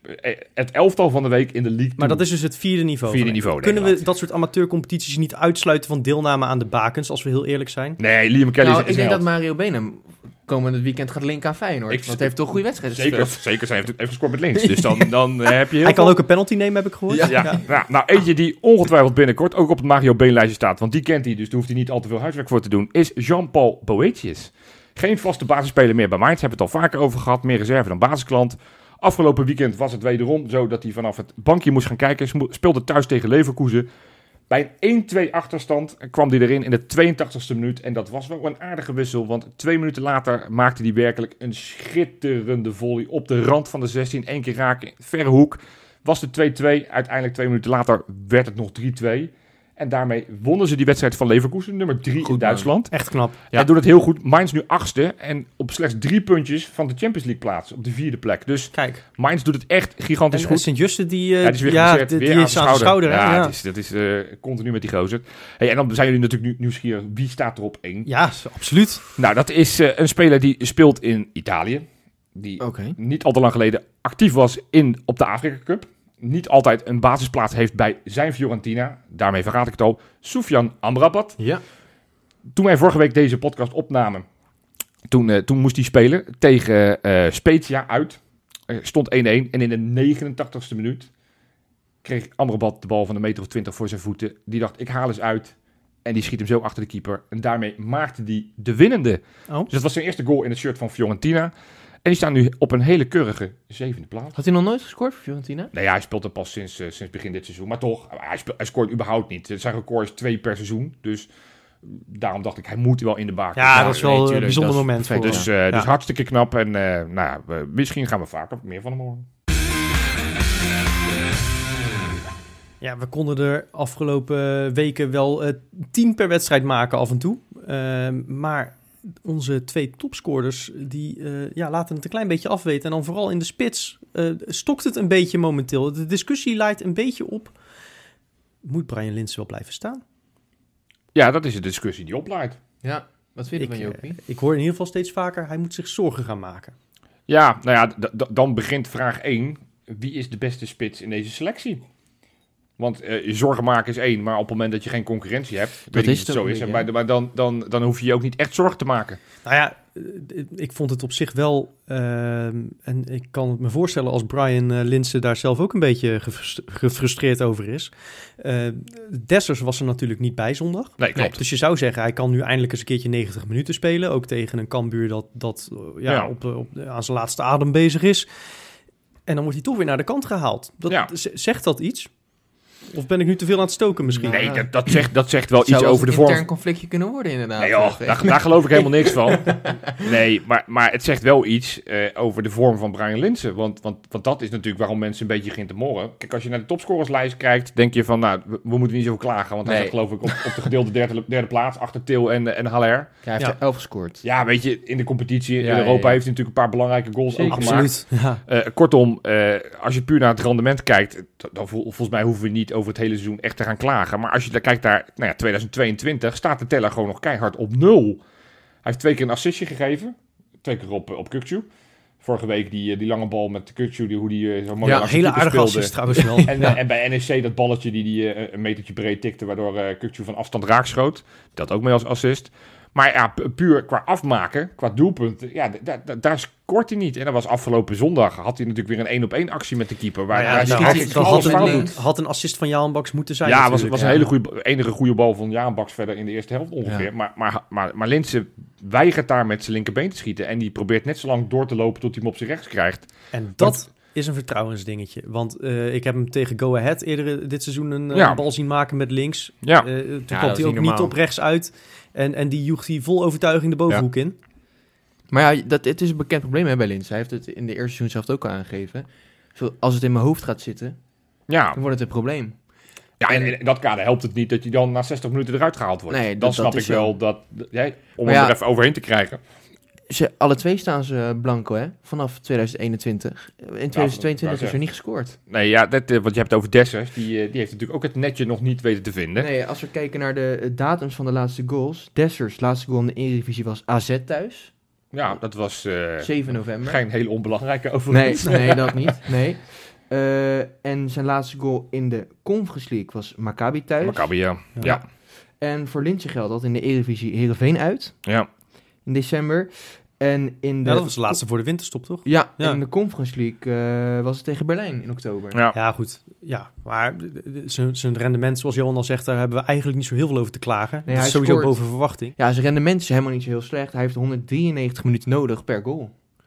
het elftal van de week in de League 2. Maar dat is dus het vierde niveau. Vierde van niveau, Engeland. Kunnen we Nederland. dat soort amateurcompetities niet uitsluiten van deelname aan de bakens, als we heel eerlijk zijn? Nee, Liam Kelly Nou, is ik denk een dat held. Mario Benen komend weekend gaat linken aan Feyenoord. Want hij heeft toch goede wedstrijden Zeker, gespeeld. zeker. Hij heeft gescoord met links. Dus dan heb je heel Hij kan veel... ook een penalty nemen, heb ik gehoord. Ja. Nou, eentje die ongetwijfeld binnenkort ook op het Mario Been-lijstje staat, want die kent hij, dus daar hoeft hij niet al te veel huiswerk voor te doen, is Jean-Paul Boetius. Geen vaste basisspeler meer bij Mainz, hebben we het al vaker over gehad, meer reserve dan basisklant. Afgelopen weekend was het wederom zo dat hij vanaf het bankje moest gaan kijken, speelde thuis tegen Leverkusen. Bij een 1-2 achterstand kwam hij erin in de 82e minuut en dat was wel een aardige wissel, want 2 minuten later maakte hij werkelijk een schitterende volley op de rand van de 16, 1 keer raken, verre hoek. Was het 2-2, uiteindelijk 2 minuten later werd het nog 3-2. En daarmee wonnen ze die wedstrijd van Leverkusen, nummer 3 in man. Duitsland. Echt knap. Ja. Hij doet het heel goed. Mainz nu 8e en op slechts 3 puntjes van de Champions League plaats, op de 4e plek. Dus Kijk. Mainz doet het echt gigantisch En goed. Sint-Juste, die, Ja, die is weer die geblesseerd, weer is aan zijn schouder. Hè? Ja, Ja. dat is continu met die gozer. Hey, en dan zijn jullie natuurlijk nieuwsgierig, wie staat er op 1? Ja, absoluut. Nou, dat is een speler die speelt in Italië. Die Oké. niet al te lang geleden actief was op de Afrika Cup. Niet altijd een basisplaats heeft bij zijn Fiorentina. Daarmee verraad ik het al. Soufiane Amrabat. Ja. Toen wij vorige week deze podcast opnamen, toen moest hij spelen tegen Spezia uit. Stond 1-1 en in de 89ste minuut kreeg Amrabat de bal van een meter of 20 voor zijn voeten. Die dacht, ik haal eens uit. En die schiet hem zo achter de keeper. En daarmee maakte hij de winnende. Oh. Dus dat was zijn eerste goal in het shirt van Fiorentina. En die staan nu op een hele keurige 7e plaats. Had hij nog nooit gescoord voor Fiorentina? Nee, ja, hij speelt er pas sinds begin dit seizoen. Maar toch, hij scoort überhaupt niet. Zijn record is 2 per seizoen. Dus daarom dacht ik, hij moet wel in de baak. Ja, dat is wel een tuurlijk, bijzonder dat is moment voor perfect, hem. Dus Ja. hartstikke knap. En misschien gaan we vaker meer van hem horen. Ja, we konden er afgelopen weken wel 10 per wedstrijd maken af en toe. Maar onze 2 topscorers, die laten het een klein beetje afweten. En dan vooral in de spits stokt het een beetje momenteel. De discussie leidt een beetje op. Moet Brian Linssen wel blijven staan? Ja, dat is de discussie die oplaait. Ja. Wat vind je van Jopie? Ik hoor in ieder geval steeds vaker, hij moet zich zorgen gaan maken. Ja, nou ja, dan begint vraag 1. Wie is de beste spits in deze selectie? Want je zorgen maken is 1, maar op het moment dat je geen concurrentie hebt, weet ik is niet het of het ook zo is. niet, Maar dan hoef je je ook niet echt zorgen te maken. Nou ja, ik vond het op zich wel, en ik kan het me voorstellen als Brian Linssen daar zelf ook een beetje gefrustreerd over is. Dessers was er natuurlijk niet bij zondag. Nee, klopt. Dus je zou zeggen, hij kan nu eindelijk eens een keertje 90 minuten spelen. Ook tegen een Cambuur dat Ja. aan zijn laatste adem bezig is. En dan wordt hij toch weer naar de kant gehaald. Ja. Zegt dat iets? Of ben ik nu te veel aan het stoken misschien? Nou, Nee, dat zegt wel Het zou iets over de een vorm. intern conflictje kunnen worden inderdaad. Nee joh, daar geloof ik helemaal niks van. Nee, maar het zegt wel iets over de vorm van Brian Linssen. Want dat is natuurlijk waarom mensen een beetje beginnen te morren. Kijk, als je naar de topscorerslijst kijkt, denk je van, nou, we moeten niet zo klagen. Want hij Nee. zit geloof ik op de gedeelde derde plaats, achter Til en Haller. Ja, hij heeft Ja. er 11 gescoord. Ja, weet je, in de competitie in Ja, Europa ja, ja. heeft hij natuurlijk een paar belangrijke goals Zeker. ook gemaakt. Absoluut. Ja. Kortom, als je puur naar het rendement kijkt, dan volgens mij hoeven we niet over het hele seizoen echt te gaan klagen. Maar als je daar kijkt naar 2022, staat de teller gewoon nog keihard op 0. Hij heeft 2 keer een assistje gegeven. 2 keer op Kukçu. Vorige week die lange bal met Kukçu, hoe die zo mooi Ja, langs de hele keeper aardige speelde. assist trouwens wel. En bij NEC dat balletje die een metertje breed tikte, waardoor Kukçu van afstand raakschoot. Dat ook mee als assist. Maar ja, puur qua afmaken, qua doelpunten, ja, daar scoort hij niet. En dat was afgelopen zondag, had hij natuurlijk weer een 1-op-1 actie met de keeper. Waar Nou ja, hij dat eigenlijk had alles met fout links. doet. Had een assist van Jaan Baks moeten zijn. Ja, natuurlijk. was een hele enige goede bal van Jaan Baks verder in de eerste helft ongeveer. Ja. Maar Linssen weigert daar met zijn linkerbeen te schieten. En die probeert net zo lang door te lopen tot hij hem op zijn rechts krijgt. En dat is een vertrouwensdingetje. Want ik heb hem tegen Go Ahead eerder dit seizoen een bal zien maken met links. Ja. Toen kwam dat is hij ook niet niet normaal. op rechts uit. En die joeg hij vol overtuiging de bovenhoek in. Maar ja, het is een bekend probleem bij Linz. Hij heeft het in de eerste seizoen zelf ook al aangegeven. Als het in mijn hoofd gaat zitten, Ja, dan wordt het een probleem. ja en in dat kader helpt het niet dat je dan na 60 minuten eruit gehaald wordt. Nee, dan dat snap ik is wel zo. dat... om Maar hem ja, er even overheen te krijgen. Alle twee staan ze blanco, hè? Vanaf 2021. In 2022 is er niet gescoord. Nee, ja, want je hebt het over Dessers. Die heeft natuurlijk ook het netje nog niet weten te vinden. Nee, als we kijken naar de datums van de laatste goals. Dessers laatste goal in de Eredivisie was AZ thuis. Ja, dat was 7 november. geen hele onbelangrijke Nee, overigens. nee, dat niet. Nee. En zijn laatste goal in de Conference League was Maccabi thuis. Maccabi, ja. Ja. En voor Linse geldt dat in de Eredivisie Heerenveen uit. Ja. In december. En in de... Ja, dat was de laatste voor de winterstop, toch? Ja, Ja. en in de Conference League was het tegen Berlijn in oktober. Ja. Ja, goed. Ja, maar zijn rendement, zoals Johan al zegt, daar hebben we eigenlijk niet zo heel veel over te klagen. Nee, dat is hij sowieso scoort. boven verwachting. Ja, zijn rendement is helemaal niet zo heel slecht. Hij heeft 193 minuten nodig per goal.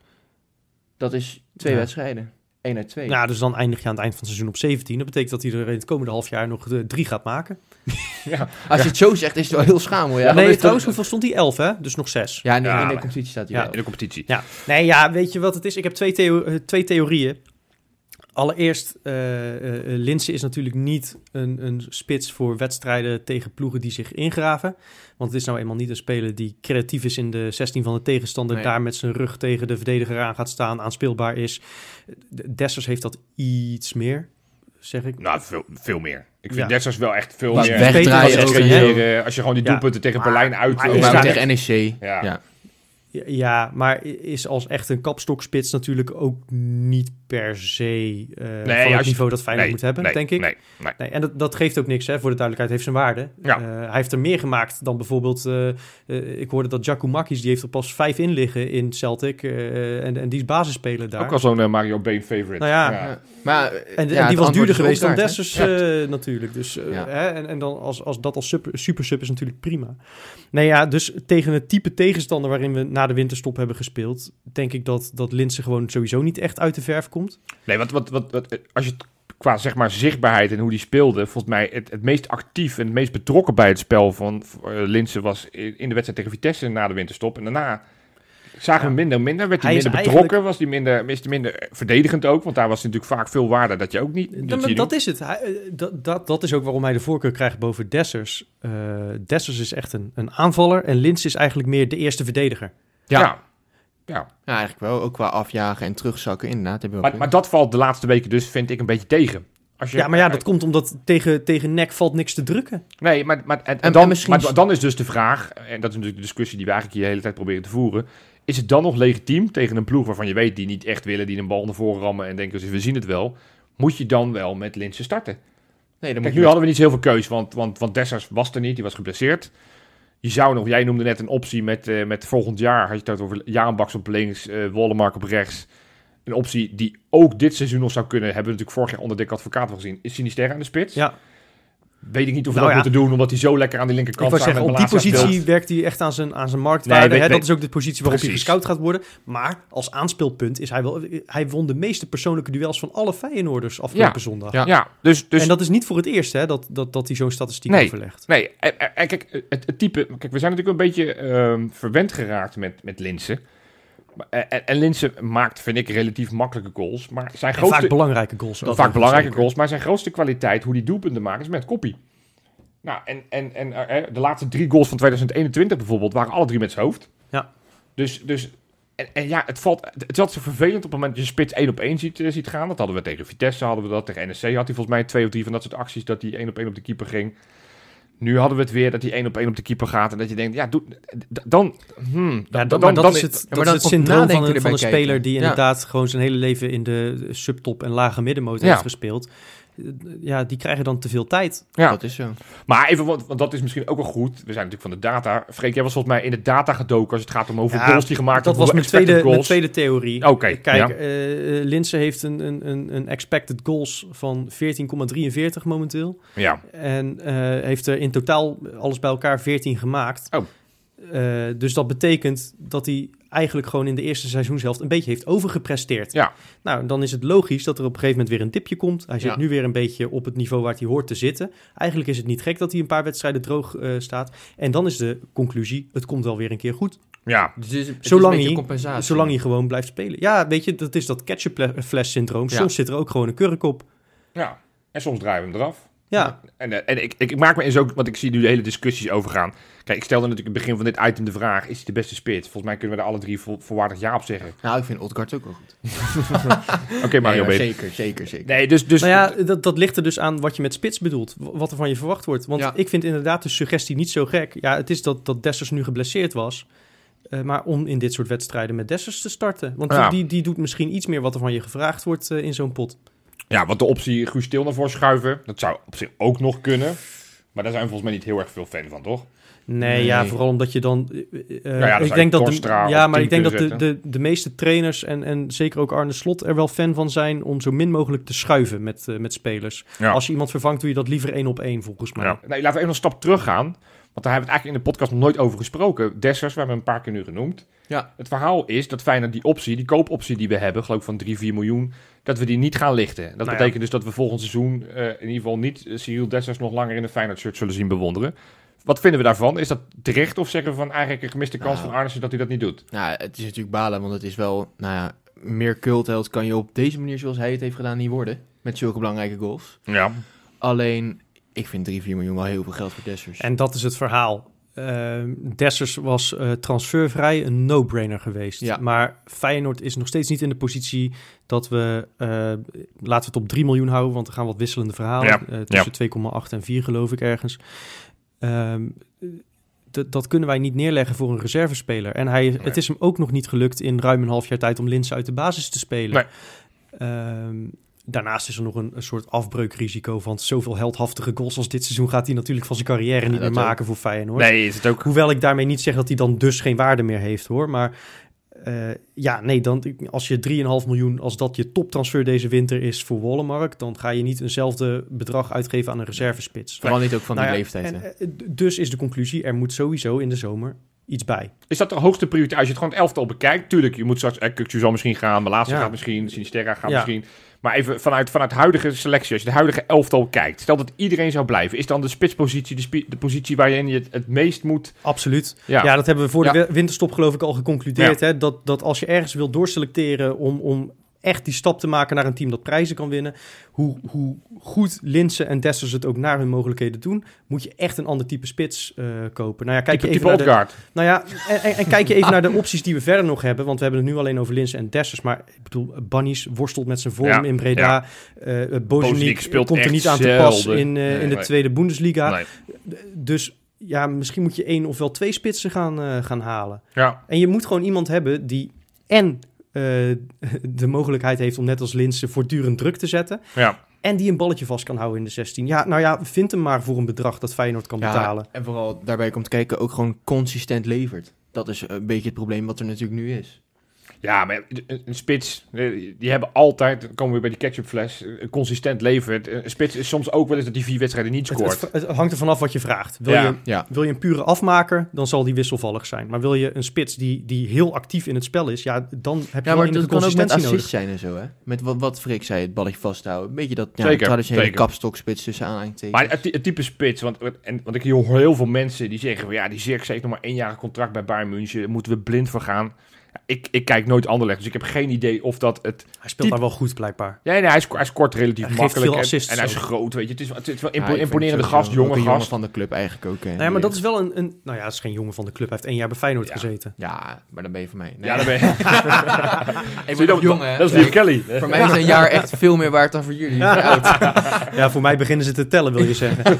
Dat is 2 Ja. wedstrijden. 1 uit 2. Ja, dus dan eindig je aan het eind van het seizoen op 17. Dat betekent dat hij er in het komende half jaar nog 3 gaat maken. Als je het zo zegt, is het wel heel schamel. Ja, Nee, trouwens, hoeveel stond hij? 11, hè? Dus nog 6. Ja, nee, Ja, in de maar- competitie staat hij Ja. wel. In de competitie. Ja. Nee, ja, weet je wat het is? Ik heb twee theorieën. Allereerst, Linse is natuurlijk niet een spits voor wedstrijden tegen ploegen die zich ingraven. Want het is nou eenmaal niet een speler die creatief is in de 16 van de tegenstander. Nee. Daar met zijn rug tegen de verdediger aan gaat staan, aanspeelbaar is. Dessers heeft dat iets meer, zeg ik. Nou, veel meer. Ik vind Ja. Dessers wel echt veel Maar meer... wegdraaien ook, creëren. Als je gewoon die Ja. doelpunten tegen Berlijn uit... maar Maar is ook daar tegen NEC. Ja. Ja. Ja, maar is als echt een kapstokspits natuurlijk ook niet per se van als het je- niveau dat Feyenoord moet hebben, nee, denk ik. Nee. Nee, en dat geeft ook niks, hè, voor de duidelijkheid, heeft zijn waarde. Ja. Hij heeft er meer gemaakt dan bijvoorbeeld... ik hoorde dat Giacomakis, die heeft er pas 5 in liggen in Celtic. En die is basisspeler daar. Ook al zo'n Mario Been favorite. Nou ja. Ja. Maar, En ja, die het was antwoord duurder is geweest dan ook daar, hè? Dessers natuurlijk. Dus, Ja. hè, en dan als dat als super sub is natuurlijk prima. Nee, ja, dus tegen het type tegenstander waarin we na de winterstop hebben gespeeld, denk ik dat Linse gewoon sowieso niet echt uit de verf komt. Nee, wat, als je het qua zeg maar zichtbaarheid en hoe die speelde, volgens mij het meest actief en het meest betrokken bij het spel van Linse was in de wedstrijd tegen Vitesse na de winterstop. En daarna zagen we minder. Werd hij Hij is minder betrokken, was hij minder verdedigend ook, want daar was natuurlijk vaak veel waarde dat je ook niet... Dat is het. Dat is ook waarom hij de voorkeur krijgt boven Dessers. Dessers is echt een aanvaller en Linse is eigenlijk meer de eerste verdediger. Ja. Ja, eigenlijk wel. Ook qua afjagen en terugzakken, inderdaad. Heb je wel Maar dat valt de laatste weken dus, vind ik, een beetje tegen. Als je, Ja, maar ja, dat komt omdat tegen NEC valt niks te drukken. Nee, maar dan is dus de vraag, en dat is natuurlijk de discussie die we eigenlijk hier de hele tijd proberen te voeren, is het dan nog legitiem tegen een ploeg waarvan je weet die niet echt willen, die een bal naar voren rammen en denken, we zien het wel, moet je dan wel met Linse starten? Nee, dan moet Kijk, je nu hadden we niet zoveel keus, want Dessers was er niet, die was geblesseerd. Je zou nog, jij noemde net een optie met volgend jaar, had je het over Jaanbaks op links, Wollemark op rechts. Een optie die ook dit seizoen nog zou kunnen, hebben we natuurlijk vorig jaar onder Dick Advocaat al gezien, is Sinisterra aan de spits. Ja. Weet ik niet of we Nou dat ja. moeten doen, omdat hij zo lekker aan die Ik linkerkant wou staat. zeggen, op met die Malacia positie speelt. werkt hij echt aan zijn marktwaarde. Nee, hè? nee. Dat is ook de positie waarop hij Precies. gescout gaat worden. Maar als aanspeelpunt is hij wel... Hij won de meeste persoonlijke duels van alle Feyenoorders afgelopen zondag. Ja. Ja, dus En dat is niet voor het eerst hè, dat hij zo'n statistiek Nee. overlegt. nee, en kijk, het type... Kijk, we zijn natuurlijk een beetje verwend geraakt met Linse. En Linse maakt, vind ik, relatief makkelijke goals. Maar zijn En grootste... vaak belangrijke goals. ook. vaak belangrijke Zeker. goals, maar zijn grootste kwaliteit, hoe die doelpunten maakt, is met koppie. Nou, en de laatste 3 goals van 2021 bijvoorbeeld, waren alle 3 met zijn hoofd. Ja. Dus en ja, het is altijd zo vervelend op het moment dat je spits 1-op-1 ziet gaan. Dat hadden we tegen Vitesse, hadden we dat. Tegen NEC had hij volgens mij 2 of 3 van dat soort acties, dat hij 1-op-1 op de keeper ging. Nu hadden we het weer dat hij 1-op-1 op de keeper gaat. En dat je denkt, ja, dan Dat is het maar dan het komt syndroom nadenken van een erbij speler kijken. die Ja. inderdaad gewoon zijn hele leven in de subtop en lage middenmoot Ja. heeft gespeeld. Ja, die krijgen dan te veel tijd. Ja. Dat is zo. Maar even, want dat is misschien ook wel goed. We zijn natuurlijk van de data. Freek, jij was volgens mij in de data gedoken als het gaat om hoeveel goals die gemaakt Dat hebben. was hoeveel mijn expected tweede goals. theorie. Oké, Kijk, ja. Linse heeft een expected goals van 14,43 momenteel. Ja. En heeft er in totaal alles bij elkaar 14 gemaakt. Oh. Dus dat betekent dat hij eigenlijk gewoon in de eerste seizoenshelft een beetje heeft overgepresteerd. Ja. Nou, dan is het logisch dat er op een gegeven moment weer een dipje komt. Hij zit nu weer een beetje op het niveau waar hij hoort te zitten. Eigenlijk is het niet gek dat hij een paar wedstrijden droog staat. En dan is de conclusie, het komt wel weer een keer goed. Ja. Dus het is een Zolang beetje hij- compensatie. Zolang hij gewoon blijft spelen. Ja, weet je, dat is dat ketchupfles-syndroom. Ja. Soms zit er ook gewoon een kurk op. Ja. En soms draaien we hem eraf. Ja, En ik maak me eens ook, want ik zie nu de hele discussies overgaan. Kijk, ik stelde natuurlijk in het begin van dit item de vraag, is hij de beste spits? Volgens mij kunnen we er alle drie voorwaardig ja op zeggen. Nou, ik vind Odgaard ook wel goed. Oké, Mario Nee, B. zeker. Nee, dus nou ja, dat ligt er dus aan wat je met spits bedoelt. Wat er van je verwacht wordt. Want Ja. ik vind inderdaad de suggestie niet zo gek. Ja, het is dat Dessers nu geblesseerd was. Maar om in dit soort wedstrijden met Dessers te starten. Want Ja. die doet misschien iets meer wat er van je gevraagd wordt in zo'n pot. Ja, want de optie Guus Til naar voren schuiven, dat zou op zich ook nog kunnen. Maar daar zijn we volgens mij niet heel erg veel fan van, toch? Nee, ja, vooral omdat je dan... dan ik zou denk je dat Torstra op maar 10 ik denk dat kunnen de meeste trainers en zeker ook Arne Slot er wel fan van zijn om zo min mogelijk te schuiven met spelers. Ja. Als je iemand vervangt, doe je dat liever 1-op-1 volgens mij. Ja. Nee, laten we even een stap terug gaan. Want daar hebben we het eigenlijk in de podcast nog nooit over gesproken. Dessers, we hebben hem een paar keer nu genoemd. Ja. Het verhaal is dat Feyenoord die optie, die koopoptie die we hebben, geloof ik van 3-4 miljoen, dat we die niet gaan lichten. Dat Nou betekent dus dat we volgend seizoen in ieder geval niet Cyril Dessers nog langer in een Feyenoord shirt zullen zien bewonderen. Wat vinden we daarvan? Is dat terecht of zeggen we van eigenlijk een gemiste kans van Arnissen dat hij dat niet doet? Nou, het is natuurlijk balen, want het is wel... Nou ja, meer cultheld kan je op deze manier zoals hij het heeft gedaan niet worden. Met zulke belangrijke goals. Ja. Alleen, ik vind 3-4 miljoen wel heel veel geld voor Dessers. En dat is het verhaal. Dessers was transfervrij een no-brainer geweest. Ja. Maar Feyenoord is nog steeds niet in de positie dat we... laten we het op 3 miljoen houden, want er gaan wat wisselende verhalen. Ja. Tussen 2,8 en 4 geloof ik ergens. Dat kunnen wij niet neerleggen voor een reservespeler. En het is hem ook nog niet gelukt in ruim een half jaar tijd om Linssen uit de basis te spelen. Daarnaast is er nog een soort afbreukrisico van zoveel heldhaftige goals als dit seizoen gaat hij natuurlijk van zijn carrière niet meer dat ook. maken voor Feyenoord. Nee, is het ook... Hoewel ik daarmee niet zeg dat hij dan dus geen waarde meer heeft, hoor. Maar als je 3,5 miljoen, als dat je toptransfer deze winter is voor Wollemark, dan ga je niet eenzelfde bedrag uitgeven aan een reservespits. Vooral niet ook van die Nou ja, leeftijd. hè. Dus is de conclusie, er moet sowieso in de zomer iets bij. Is dat de hoogste prioriteit? Als je het gewoon het elftal bekijkt, tuurlijk, je moet straks... Kukçu zal misschien gaan, Malacia Ja. gaat misschien, Sinisterra gaat Ja. misschien... Maar even vanuit huidige selectie, als je de huidige elftal kijkt, stel dat iedereen zou blijven, is dan de spitspositie de positie waarin je het meest moet... Absoluut. Ja. Ja, dat hebben we voor de winterstop geloof ik al geconcludeerd. Hè? Dat als je ergens wil doorselecteren om echt die stap te maken naar een team dat prijzen kan winnen, hoe goed Linssen en Dessers het ook naar hun mogelijkheden doen, moet je echt een ander type spits kopen. Nou ja, kijk je even naar Odgaard. Nou ja, en kijk je even naar de opties die we verder nog hebben. Want we hebben het nu alleen over Linssen en Dessers. Maar ik bedoel, Bannies worstelt met zijn vorm Ja, in Breda. Bozeniek speelt komt er echt niet aan te pas zelden. in de Nee. tweede Bundesliga. Nee. Dus ja, misschien moet je 1 of wel 2 spitsen gaan halen. Ja. En je moet gewoon iemand hebben die de mogelijkheid heeft om net als Linssen voortdurend druk te zetten. Ja. En die een balletje vast kan houden in de 16. Ja, nou ja, vind hem maar voor een bedrag dat Feyenoord kan betalen. En vooral daarbij komt kijken, ook gewoon consistent levert. Dat is een beetje het probleem wat er natuurlijk nu is. Ja, maar een spits, die hebben altijd, dan komen we bij die ketchupfles, consistent levert. Een spits is soms ook wel eens dat die 4 wedstrijden niet scoort. Het hangt er vanaf wat je vraagt. Ja. Wil je een pure afmaker, dan zal die wisselvallig zijn. Maar wil je een spits die heel actief in het spel is, ja, dan heb je Ja, wel maar enige dat kan ook met consistentie assist zijn en zo, hè? Met wat Freek zei, het balletje vasthouden. Een beetje dat Zeker, traditionele zeker. kapstokspits tussen aanhalingstekens. Maar het type spits, want ik hoor heel veel mensen die zeggen, ja, die Zirkzee heeft nog maar 1 jaar contract bij Bayern München, daar moeten we blind voor gaan. Ja, ik kijk nooit Anderlecht, dus ik heb geen idee of dat het... Hij speelt daar wel goed, blijkbaar. Ja, nee, hij scoort relatief Hij geeft makkelijk veel assists en hij is ook. groot, weet je. Het is wel Ja, ik vind imponerende het gast, sowieso ook jonge een jongen gast. van de club eigenlijk ook. Nou ja, maar dat is wel nou ja, het is geen jongen van de club. Hij heeft 1 jaar bij Feyenoord Ja. gezeten. Ja, maar dan ben je van mij. Nee. Ja, daar ben je. Ik ben nog jong, hè? Dat is Liam Kelly. Voor mij is een jaar echt veel meer waard dan voor jullie. Ik ben oud. Ja, voor mij beginnen ze te tellen, wil je zeggen.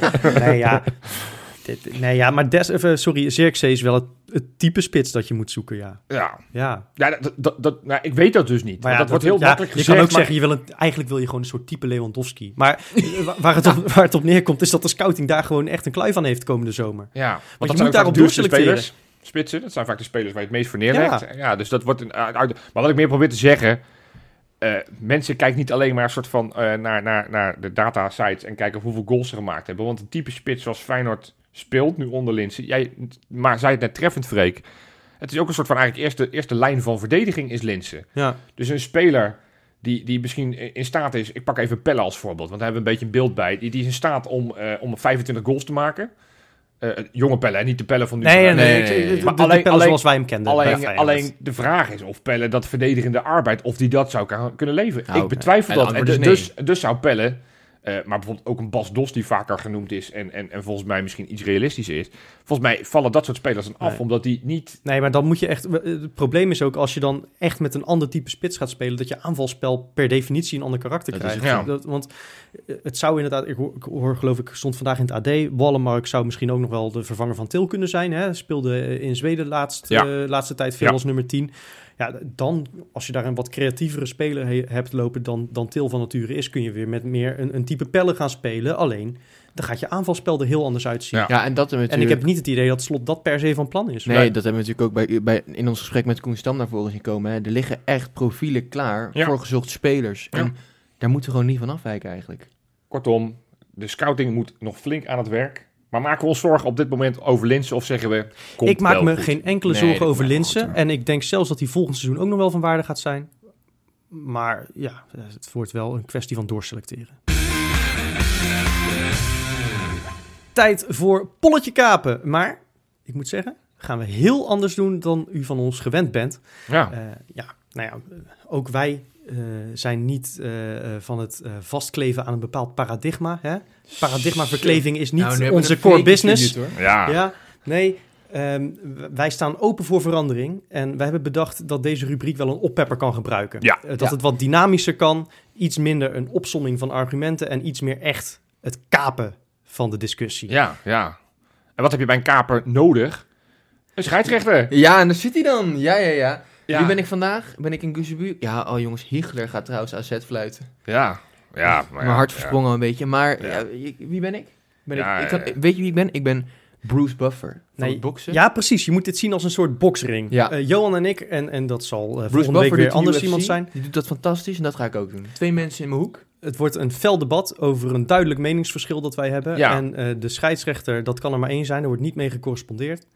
Maar Zirkzee is wel het type spits dat je moet zoeken, ja. Ja, Ja. nou, ik weet dat dus niet. Maar ja, dat wordt heel makkelijk je gezegd. kan ook maar- zeggen, eigenlijk wil je gewoon een soort type Lewandowski. Maar waar het op neerkomt, is dat de scouting daar gewoon echt een klui van heeft komende zomer. Ja, want je dat moet zijn ook vaak daarop de duurste doorselecteren. spelers. Spitsen, dat zijn vaak de spelers waar je het meest voor neerlegt. Ja, dus dat wordt een... maar wat ik meer probeer te zeggen... mensen kijken niet alleen maar een soort van naar de data sites en kijken hoeveel goals ze gemaakt hebben. Want een type spits zoals Feyenoord speelt nu onder Linssen. Maar zei het net treffend, Freek. Het is ook een soort van eigenlijk eerste lijn van verdediging is Linssen. Ja. Dus een speler die misschien in staat is... Ik pak even Pelle als voorbeeld, want daar hebben we een beetje een beeld bij. Die is in staat om 25 goals te maken. Jonge Pelle, niet de Pelle van nu. Nee. Maar de Pelle zoals wij hem kenden. Alleen de vraag is of Pelle dat verdedigende arbeid... of die dat zou kunnen leveren. Nou, ik betwijfel dat. En nee. dus zou Pelle... maar bijvoorbeeld ook een Bas Dos die vaker genoemd is... en volgens mij misschien iets realistischer is. Volgens mij vallen dat soort spelers dan af... Nee. omdat die niet... Nee, maar dan moet je echt... Het probleem is ook als je dan echt met een ander type spits gaat spelen... dat je aanvalspel per definitie een ander karakter Dat krijgt. is het, ja. Want het zou inderdaad... Ik hoor geloof ik, stond vandaag in het AD... Wallenmark zou misschien ook nog wel de vervanger van Til kunnen zijn. Hè? Speelde in Zweden laatste tijd veel als nummer 10... Ja, dan, als je daar een wat creatievere speler hebt lopen dan Til van nature is... kun je weer met meer een type Pelle gaan spelen. Alleen, dan gaat je aanvalspel er heel anders uitzien. Ja. En dat En ik heb niet het idee dat Slot dat per se van plan is. Nee, dat hebben we natuurlijk ook in ons gesprek met Koen Stam naar voren zien komen. Hè. Er liggen echt profielen klaar voor gezochte spelers. Ja. En daar moeten we gewoon niet van afwijken eigenlijk. Kortom, de scouting moet nog flink aan het werk... Maar maken we ons zorgen op dit moment over Linssen of zeggen we... Ik maak me goed. geen enkele Nee, zorgen dat over maakt me Linssen. goed, hoor. En ik denk zelfs dat hij volgend seizoen ook nog wel van waarde gaat zijn. Maar ja, het wordt wel een kwestie van doorselecteren. Tijd voor Polletje Kapen. Maar, ik moet zeggen, gaan we heel anders doen dan u van ons gewend bent. Ja. Ook wij zijn niet van het vastkleven aan een bepaald paradigma. Hè? Paradigmaverkleving is niet Nou, nu hebben we onze een core fake business. studiet, hoor. Ja. Ja, nee. Wij staan open voor verandering. En wij hebben bedacht dat deze rubriek wel een oppepper kan gebruiken. Ja. Dat het wat dynamischer kan. Iets minder een opsomming van argumenten. En iets meer echt het kapen van de discussie. Ja. En wat heb je bij een kaper nodig? Een scheidsrechter. Ja, en daar zit hij dan. Ja. Ja. Wie ben ik vandaag? Ben ik in Guzebuur? Ja, oh jongens, Hiegler gaat trouwens AZ fluiten. Ja. Maar Mijn hart versprongen een beetje. Maar Ja. wie ben ik? Ja, Weet je wie ik ben? Ik ben Bruce Buffer van het boksen. Ja, precies. Je moet dit zien als een soort boksring. Ja. Johan en ik, en dat zal Bruce volgende week Buffer weer doet anders UFC. iemand zijn. Die doet dat fantastisch en dat ga ik ook doen. 2 mensen in mijn hoek. Het wordt een fel debat over een duidelijk meningsverschil dat wij hebben. Ja. En de scheidsrechter, dat kan er maar één zijn. Er wordt niet mee gecorrespondeerd.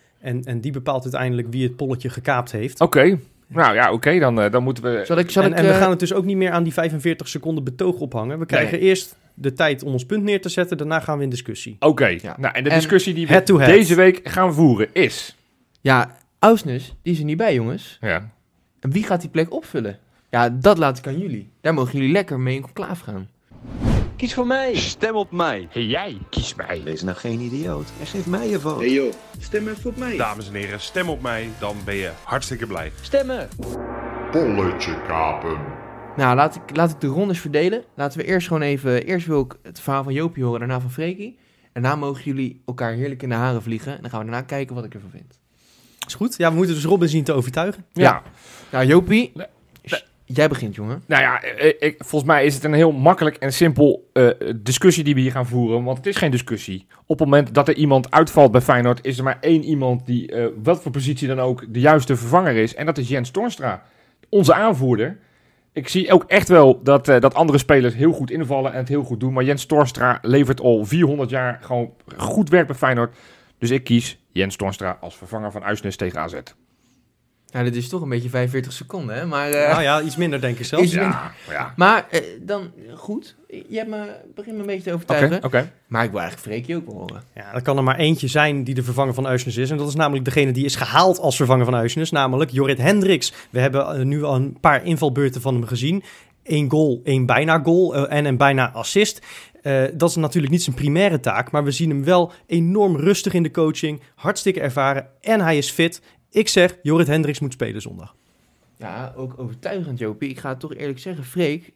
En die bepaalt uiteindelijk wie het polletje gekaapt heeft. Oké. Nou ja, oké. Dan moeten we... En we gaan het dus ook niet meer aan die 45 seconden betoog ophangen. We krijgen eerst de tijd om ons punt neer te zetten. Daarna gaan we in discussie. Oké. Ja. Nou, en de En discussie die we head-to-head. deze week gaan voeren is... Ja, Ausnes, die is er niet bij, jongens. Ja. En wie gaat die plek opvullen? Ja, dat laat ik aan jullie. Daar mogen jullie lekker mee in conclaaf gaan. Kies voor mij. Stem op mij. Hey, jij, kies mij. Wees nou geen idioot en geef mij je vote. Hey joh, stem even op mij. Dames en heren, stem op mij, dan ben je hartstikke blij. Stemmen. Polletje kapen. Nou, laat ik de rondes verdelen. Laten we eerst gewoon even... Eerst wil ik het verhaal van Jopie horen, daarna van Freekie. Daarna mogen jullie elkaar heerlijk in de haren vliegen. En dan gaan we daarna kijken wat ik ervan vind. Is goed? Ja, we moeten dus Robin zien te overtuigen. Ja. Nou, Jopie, Nee. jij begint, jongen. Nou ja, volgens mij is het een heel makkelijk en simpel discussie die we hier gaan voeren. Want het is geen discussie. Op het moment dat er iemand uitvalt bij Feyenoord... is er maar één iemand die, wat voor positie dan ook, de juiste vervanger is. En dat is Jens Toornstra. Onze aanvoerder. Ik zie ook echt wel dat andere spelers heel goed invallen en het heel goed doen. Maar Jens Toornstra levert al 400 jaar gewoon goed werk bij Feyenoord. Dus ik kies Jens Toornstra als vervanger van Uisnes tegen AZ. Nou, dit is toch een beetje 45 seconden, hè? Maar, Nou ja, iets minder denk ik zelfs. Iets minder. Ja. Maar dan, goed. Je begint me een beetje te overtuigen. Oké. Maar ik wil eigenlijk Freekie ook wel horen. Ja, er kan er maar eentje zijn die de vervanger van Uisnes is. En dat is namelijk degene die is gehaald als vervanger van Uisnes. Namelijk Jorrit Hendricks. We hebben nu al een paar invalbeurten van hem gezien. 1 goal, 1 bijna goal en een bijna assist. Dat is natuurlijk niet zijn primaire taak. Maar we zien hem wel enorm rustig in de coaching. Hartstikke ervaren. En hij is fit. Ik zeg, Jorrit Hendricks moet spelen zondag. Ja, ook overtuigend, Jopie. Ik ga het toch eerlijk zeggen, Freek,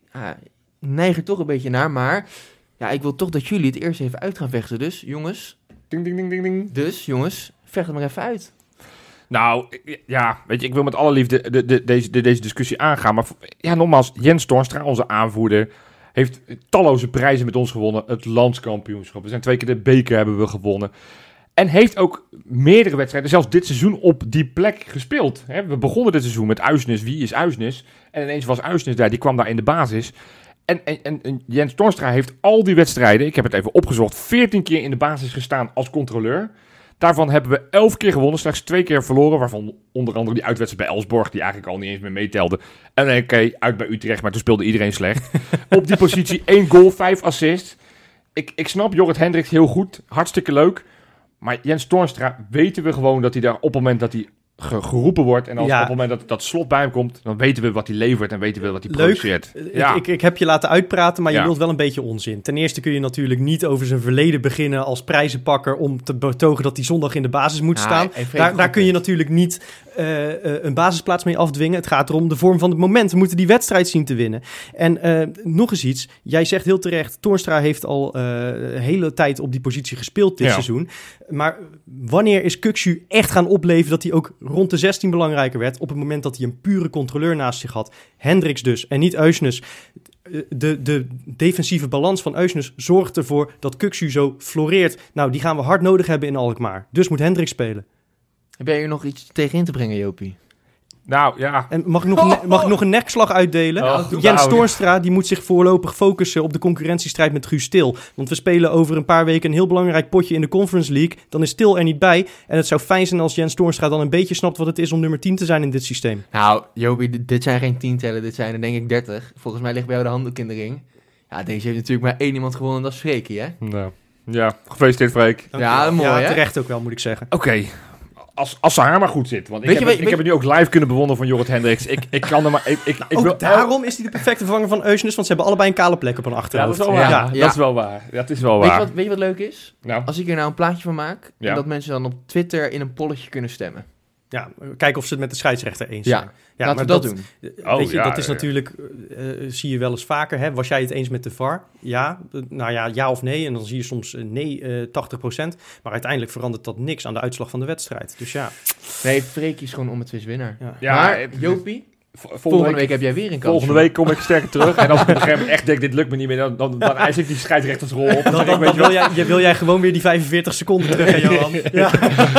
neig er toch een beetje naar. Maar ja, ik wil toch dat jullie het eerst even uit gaan vechten. Dus, jongens. Ding, ding, ding, ding, ding. Dus, jongens, vecht het maar even uit. Nou, ja, weet je, ik wil met alle liefde deze discussie aangaan. Maar ja, nogmaals, Jens Toornstra, onze aanvoerder, heeft talloze prijzen met ons gewonnen. Het landskampioenschap. We zijn 2 keer de beker hebben we gewonnen. En heeft ook meerdere wedstrijden, zelfs dit seizoen, op die plek gespeeld. We begonnen dit seizoen met Uisnes. Wie is Uisnes? En ineens was Uisnes daar, die kwam daar in de basis. En Jens Toornstra heeft al die wedstrijden, ik heb het even opgezocht, 14 keer in de basis gestaan als controleur. Daarvan hebben we 11 keer gewonnen, slechts 2 keer verloren. Waarvan onder andere die uitwedstrijd bij Elfsborg, die eigenlijk al niet eens meer meetelde. En een keer uit bij Utrecht, maar toen speelde iedereen slecht. Op die positie 1 goal, 5 assists. Ik snap Jorrit Hendricks heel goed, hartstikke leuk. Maar Jens Toornstra weten we gewoon dat hij daar op het moment dat hij geroepen wordt. En als op het moment dat Slot bij hem komt, dan weten we wat hij levert en weten we wat hij produceert. Ja. Ik heb je laten uitpraten, maar je wilt wel een beetje onzin. Ten eerste kun je natuurlijk niet over zijn verleden beginnen als prijzenpakker om te betogen dat hij zondag in de basis moet staan. Daar kun je natuurlijk niet een basisplaats mee afdwingen. Het gaat erom de vorm van het moment. We moeten die wedstrijd zien te winnen. En nog eens iets. Jij zegt heel terecht, Toornstra heeft al hele tijd op die positie gespeeld dit seizoen. Maar wanneer is Kukçu echt gaan opleven dat hij ook rond de 16 belangrijker werd? Op het moment dat hij een pure controleur naast zich had. Hendricks dus en niet Eusnes. De defensieve balans van Eusnes zorgt ervoor dat Kukçu zo floreert. Nou, die gaan we hard nodig hebben in Alkmaar. Dus moet Hendricks spelen. Heb jij hier nog iets tegen in te brengen, Jopie? Nou, ja. En mag ik nog een nekslag uitdelen? Jens Toornstra die moet zich voorlopig focussen op de concurrentiestrijd met Guus Til. Want we spelen over een paar weken een heel belangrijk potje in de Conference League. Dan is Til er niet bij. En het zou fijn zijn als Jens Toornstra dan een beetje snapt wat het is om nummer 10 te zijn in dit systeem. Nou, Jopie, dit zijn geen 10 tellen. Dit zijn er denk ik 30. Volgens mij ligt bij jou de handdoek in de ring. Ja, deze heeft natuurlijk maar 1 iemand gewonnen. Dat is Freekie, hè? Nou, ja, gefeliciteerd Freek. Ja, mooi, hè? Terecht ook wel, moet ik zeggen. Oké. Als zijn haar maar goed zit. Want ik heb het nu ook live kunnen bewonderen van Jorrit Hendricks. Ik kan er maar... Daarom is hij de perfecte vervanger van Eusnes, want ze hebben allebei een kale plek op een achterhoofd. Ja, dat is wel waar. Dat is wel waar. Dat is wel waar. Weet je wat leuk is? Nou. Als ik er nou een plaatje van maak, en dat mensen dan op Twitter in een polletje kunnen stemmen. Ja, kijken of ze het met de scheidsrechter eens zijn. Ja, laten we dat doen. Weet je, dat is natuurlijk, zie je wel eens vaker. Hè? Was jij het eens met de VAR? Ja, nou ja of nee. En dan zie je soms nee, 80%. Maar uiteindelijk verandert dat niks aan de uitslag van de wedstrijd. Dus ja. Nee, Freekie is gewoon om het winnaar. Ja, maar Jopie, volgende week heb jij weer een kans. Volgende week kom ik sterker terug. En als ik op een gegeven moment echt denk, dit lukt me niet meer, dan eis ik die scheidsrechtersrol op. Dan wil jij gewoon weer die 45 seconden terug, hè, Johan? Ja.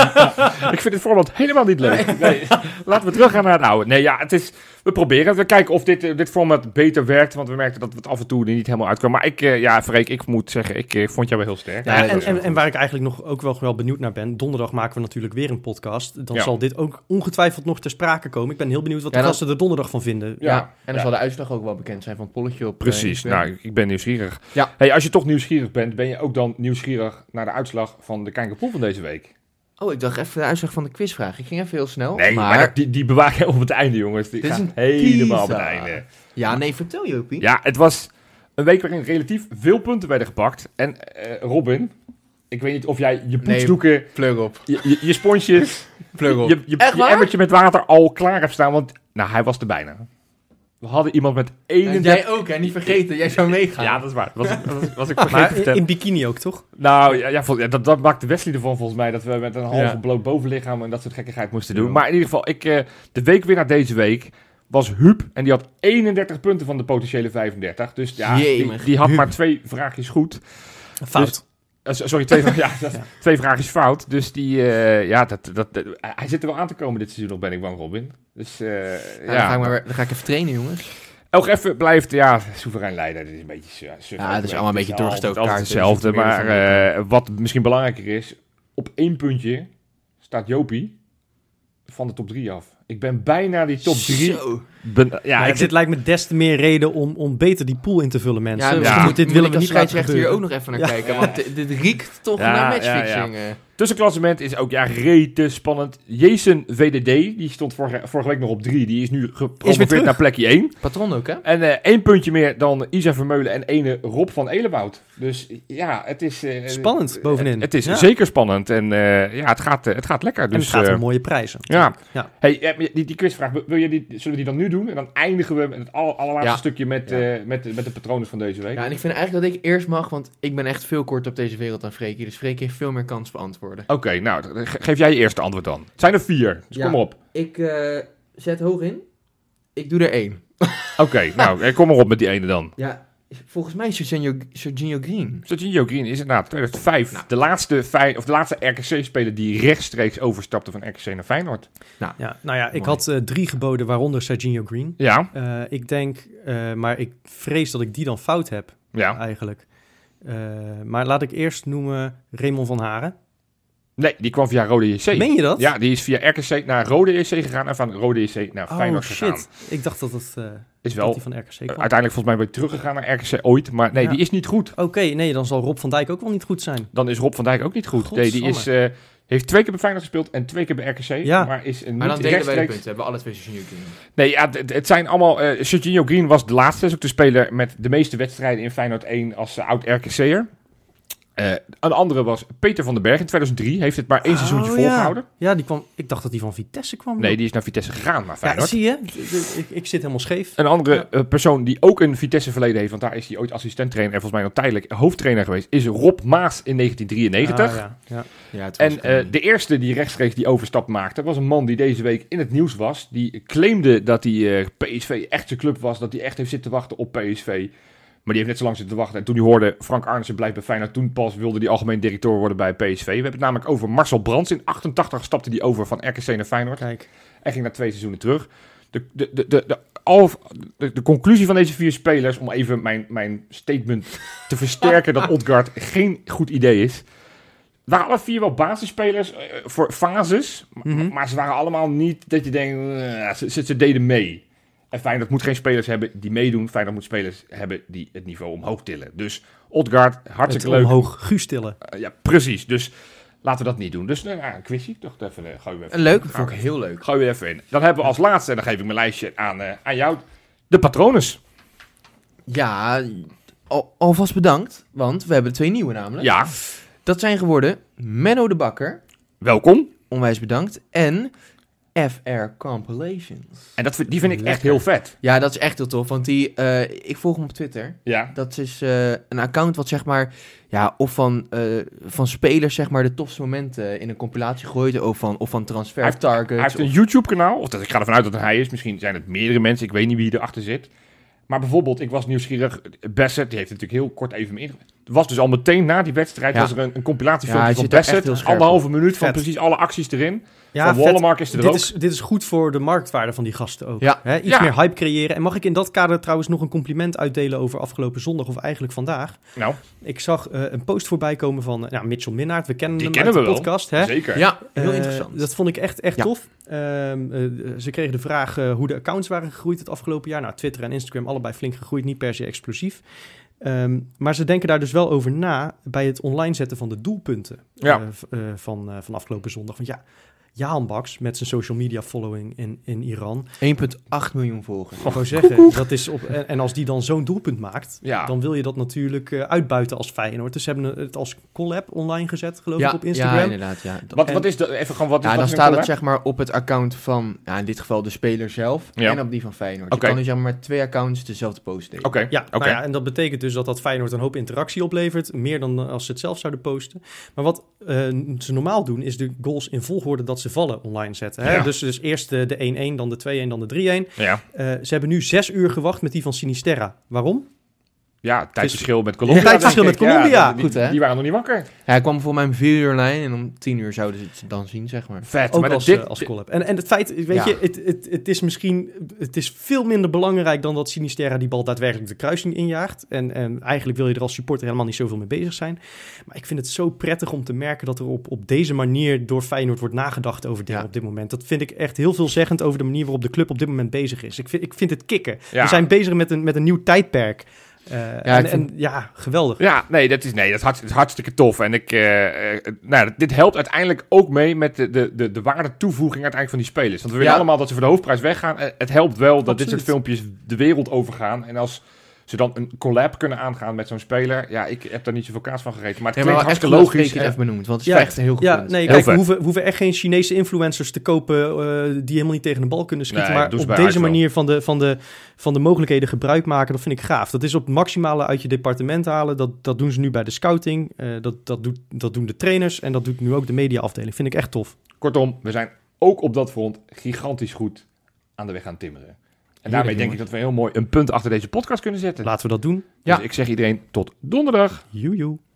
Ik vind dit voorbeeld helemaal niet leuk. Nee. Laten we teruggaan naar het oude. Nee, ja, we proberen. We kijken of dit format beter werkt, want we merkten dat het af en toe er niet helemaal uitkwam. Maar Freek, ik moet zeggen, ik vond jou wel heel sterk. Ja, en waar ik eigenlijk nog ook wel benieuwd naar ben, donderdag maken we natuurlijk weer een podcast. Dan zal dit ook ongetwijfeld nog ter sprake komen. Ik ben heel benieuwd wat de gasten er donderdag van vinden. Ja, en dan zal de uitslag ook wel bekend zijn van het polletje op. Precies, ik ben nieuwsgierig. Ja. Hey, als je toch nieuwsgierig bent, ben je ook dan nieuwsgierig naar de uitslag van de Kijkerpool van deze week? Oh, ik dacht even de uitslag van de quizvraag. Ik ging even heel snel. Nee, maar die bewaar je op het einde, jongens. Die gaan helemaal op het einde. Ja, nee, vertel Jopie. Ja, het was een week waarin relatief veel punten werden gepakt. En Robin, ik weet niet of jij je poetsdoeken... Plug op. Je sponsjes, plug op. je emmertje met water al klaar hebt staan. Want hij was er bijna. We hadden iemand met 31... Jij ook, hè? Niet vergeten. Jij zou meegaan. Ja, dat is waar. Was ik vergeten. Maar in bikini ook, toch? Nou, dat maakte Wesley ervan volgens mij. Dat we met een halve bloot bovenlichaam en dat soort gekkigheid moesten doen. Maar in ieder geval, de weekwinnaar deze week was Huub. En die had 31 punten van de potentiële 35. Dus ja, die had maar 2 vraagjes goed. Fout. Dus, sorry, 2 vraagjes fout. Dus hij zit er wel aan te komen dit seizoen nog, ben ik bang, Robin. Dus dan ga ik even trainen, jongens. Elk even blijft, soeverein leider. Dat is een beetje het is allemaal een beetje doorgestoken kaart. Hetzelfde, maar wat misschien belangrijker is, op 1 puntje staat Jopie van de top 3 af. Ik ben bijna die top 3. Dit lijkt me des te meer reden om beter die pool in te vullen, mensen. Dit willen we niet scheidsrechter hier ook nog even naar kijken. Want dit riekt toch naar matchfixing. Tussenklassement is ook rete spannend. Jason VDD, die stond vorige week nog op 3. Die is nu gepromoveerd naar plekje 1. Patron ook, hè? En 1 puntje meer dan Isa Vermeulen en ene Rob van Elenwoud. Dus het is... spannend bovenin. Het is zeker spannend. En het gaat lekker. Dus, en het gaat om mooie prijzen. Ja. Hey, die quizvraag, zullen we die dan nu doen? En dan eindigen we met het allerlaatste stukje met de patronen van deze week. Ja, en ik vind eigenlijk dat ik eerst mag, want ik ben echt veel korter op deze wereld dan Freekie. Dus Freekie heeft veel meer kans beantwoorden. Oké, nou, geef jij je eerste antwoord dan. Het zijn er 4, dus kom op. Ik zet hoog in. Ik doe er 1. Oké, nou, kom maar op met die ene dan. Ja, volgens mij is Serginho Green. Serginho Green is inderdaad 2005 de laatste RKC-speler die rechtstreeks overstapte van RKC naar Feyenoord. Ik had 3 geboden, waaronder Serginho Green. Ja. Ik denk, maar ik vrees dat ik die dan fout heb, eigenlijk. Maar laat ik eerst noemen Raymond van Haren. Nee, die kwam via Rode JC. Meen je dat? Ja, die is via RKC naar Rode JC gegaan en van Rode JC naar Feyenoord gegaan. Shit. Ik dacht dat het Is wel dat die van RKC kwam. uiteindelijk volgens mij weer teruggegaan naar RKC ooit. Maar nee, Ja. die is niet goed. Oké, nee, dan zal Rob van Dijk ook wel niet goed zijn. Dan is Rob van Dijk ook niet goed. Nee, die Godsamme. heeft 2 keer bij Feyenoord gespeeld en 2 keer bij RKC. Ja. Maar is niet Maar dan delen wij de rechtstreeks... punten. Hebben we alle twee Jorginho Green. Nee, ja, het zijn allemaal... Jorginho Green was de laatste. Is ook de speler met de meeste wedstrijden in Feyenoord 1 als oud-RKC'er. Een andere was Peter van den Berg in 2003. Heeft het maar 1 seizoentje volgehouden. Ja, die kwam. Ik dacht dat die van Vitesse kwam. Nee, die is naar Vitesse gegaan, maar ja, Feyenoord. zie je? Ik zit helemaal scheef. Een andere persoon die ook een Vitesse verleden heeft, want daar is hij ooit assistent-trainer en volgens mij nog tijdelijk hoofdtrainer geweest, is Rob Maas in 1993. Ja. Ja, het was En de eerste die rechtstreeks die overstap maakte, was een man die deze week in het nieuws was. Die claimde dat hij PSV echt zijn club was, dat hij echt heeft zitten wachten op PSV. Maar die heeft net zo lang zitten wachten. En toen hij hoorde Frank Arnissen blijft bij Feyenoord, toen pas wilde hij algemeen directeur worden bij PSV. We hebben het namelijk over Marcel Brands. In 88 stapte hij over van RKC naar Feyenoord. Kijk. En ging na 2 seizoenen terug. De conclusie van deze 4 spelers, om even mijn statement te versterken dat Odgaard geen goed idee is. Waren alle 4 wel basisspelers voor fases, maar ze waren allemaal niet dat je denkt, ze deden mee. En Feyenoord moet geen spelers hebben die meedoen. Feyenoord moet spelers hebben die het niveau omhoog tillen. Dus Odgaard, hartstikke Het leuk. omhoog guustillen. Ja, precies. Dus laten we dat niet doen. Dus een quizje. Toch even, gooi we even. leuk, vond ik heel leuk. Gooi we even in. Dan hebben we als laatste, en dan geef ik mijn lijstje aan jou, de patrones. Ja, alvast bedankt, want we hebben 2 nieuwe namelijk. Ja, Dat zijn geworden Menno de Bakker, welkom. onwijs bedankt, en FR Compilations. En die vind ik echt heel vet. Ja, dat is echt heel tof, want ik volg hem op Twitter. Ja. Dat is een account wat zeg maar, ja, of van spelers zeg maar de tofste momenten in een compilatie gooit, of van transfer targets. Hij heeft een YouTube-kanaal. Of ik ga ervan uit dat het hij is. Misschien zijn het meerdere mensen. Ik weet niet wie erachter zit. Maar bijvoorbeeld, ik was nieuwsgierig. Bassett, die heeft natuurlijk heel kort even me was dus al meteen na die wedstrijd was er een compilatiefilmpje hij van zit er echt heel Bassett. scherp Anderhalve minuut van Vet. precies alle acties erin. Ja, van vet. Wallenmark is er ook. Dit is goed voor de marktwaarde van die gasten ook. Ja. Hè? Iets Ja. meer hype creëren. En mag ik in dat kader trouwens nog een compliment uitdelen over afgelopen zondag of eigenlijk vandaag? Nou, Ik zag een post voorbij komen van Mitchell Minnaert. We kennen die hem kennen uit we de wel. podcast. Hè? Zeker. Ja, heel interessant. Dat vond ik echt Ja. tof. Ze kregen de vraag hoe de accounts waren gegroeid het afgelopen jaar. Nou, Twitter en Instagram allebei flink gegroeid, niet per se explosief. Maar ze denken daar dus wel over na bij het online zetten van de doelpunten van afgelopen zondag. Want ja, Jaan Baks met zijn social media following in Iran. 1,8 miljoen volgers. Ik wou zeggen, dat is en als die dan zo'n doelpunt maakt, Ja. dan wil je dat natuurlijk uitbuiten als Feyenoord. Dus ze hebben het als collab online gezet, geloof ik, op Instagram. Ja, inderdaad. Ja. Wat is de... Even gewoon, wat is Ja, wat dan is een staat het collab? zeg maar op het account van, in dit geval de speler zelf, Ja. en op die van Feyenoord. Oké. Je kan dus zeg maar met 2 accounts dezelfde post delen. Oké. Ja, Oké. nou ja, en dat betekent dus dat Feyenoord een hoop interactie oplevert. Meer dan als ze het zelf zouden posten. Maar wat ze normaal doen, is de goals in volgorde dat ze vallen online zetten. Hè? Ja. Dus eerst de 1-1, dan de 2-1, dan de 3-1. Ja. Ze hebben nu 6 uur gewacht met die van Sinisterra. Waarom? Ja, tijdverschil met Colombia. Tijdverschil denk met ik. Colombia. Ja, Goed, hè? die waren nog niet wakker. Ja, hij kwam voor mij om 4 uur online en om 10 uur zouden ze het dan zien, zeg maar. Vet. Ook maar als collab. En het feit, weet Ja. je, het is misschien... Het is veel minder belangrijk dan dat Sinisterra die bal daadwerkelijk de kruising injaagt. En eigenlijk wil je er als supporter helemaal niet zoveel mee bezig zijn. Maar ik vind het zo prettig om te merken dat er op deze manier door Feyenoord wordt nagedacht over dingen op dit moment. Dat vind ik echt heel veelzeggend over de manier waarop de club op dit moment bezig is. Ik vind het kicken. Ja. We zijn bezig met een nieuw tijdperk. Geweldig. Ja, dat is hartstikke tof. En dit helpt uiteindelijk ook mee met de waarde toevoeging uiteindelijk van die spelers. Want we willen allemaal dat ze voor de hoofdprijs weggaan. Het helpt wel dat dit soort filmpjes de wereld overgaan. En als ze dan een collab kunnen aangaan met zo'n speler. Ja, ik heb daar niet zoveel kaas van gegeten. Maar het klinkt hartstikke logisch. Het even benoemd, want het is echt een heel goed punt. Nee, Heel kijk, vet. we hoeven echt geen Chinese influencers te kopen die helemaal niet tegen de bal kunnen schieten. Nee, maar doen ze op bij deze Ajax manier van de mogelijkheden gebruik maken, dat vind ik gaaf. Dat is op het maximale uit je departement halen. Dat doen ze nu bij de scouting. Dat doen de trainers en dat doet nu ook de mediaafdeling. Vind ik echt tof. Kortom, we zijn ook op dat front gigantisch goed aan de weg aan timmeren. En daarmee denk ik dat we heel mooi een punt achter deze podcast kunnen zetten. Laten we dat doen. Dus ik zeg iedereen tot donderdag. Joejoe.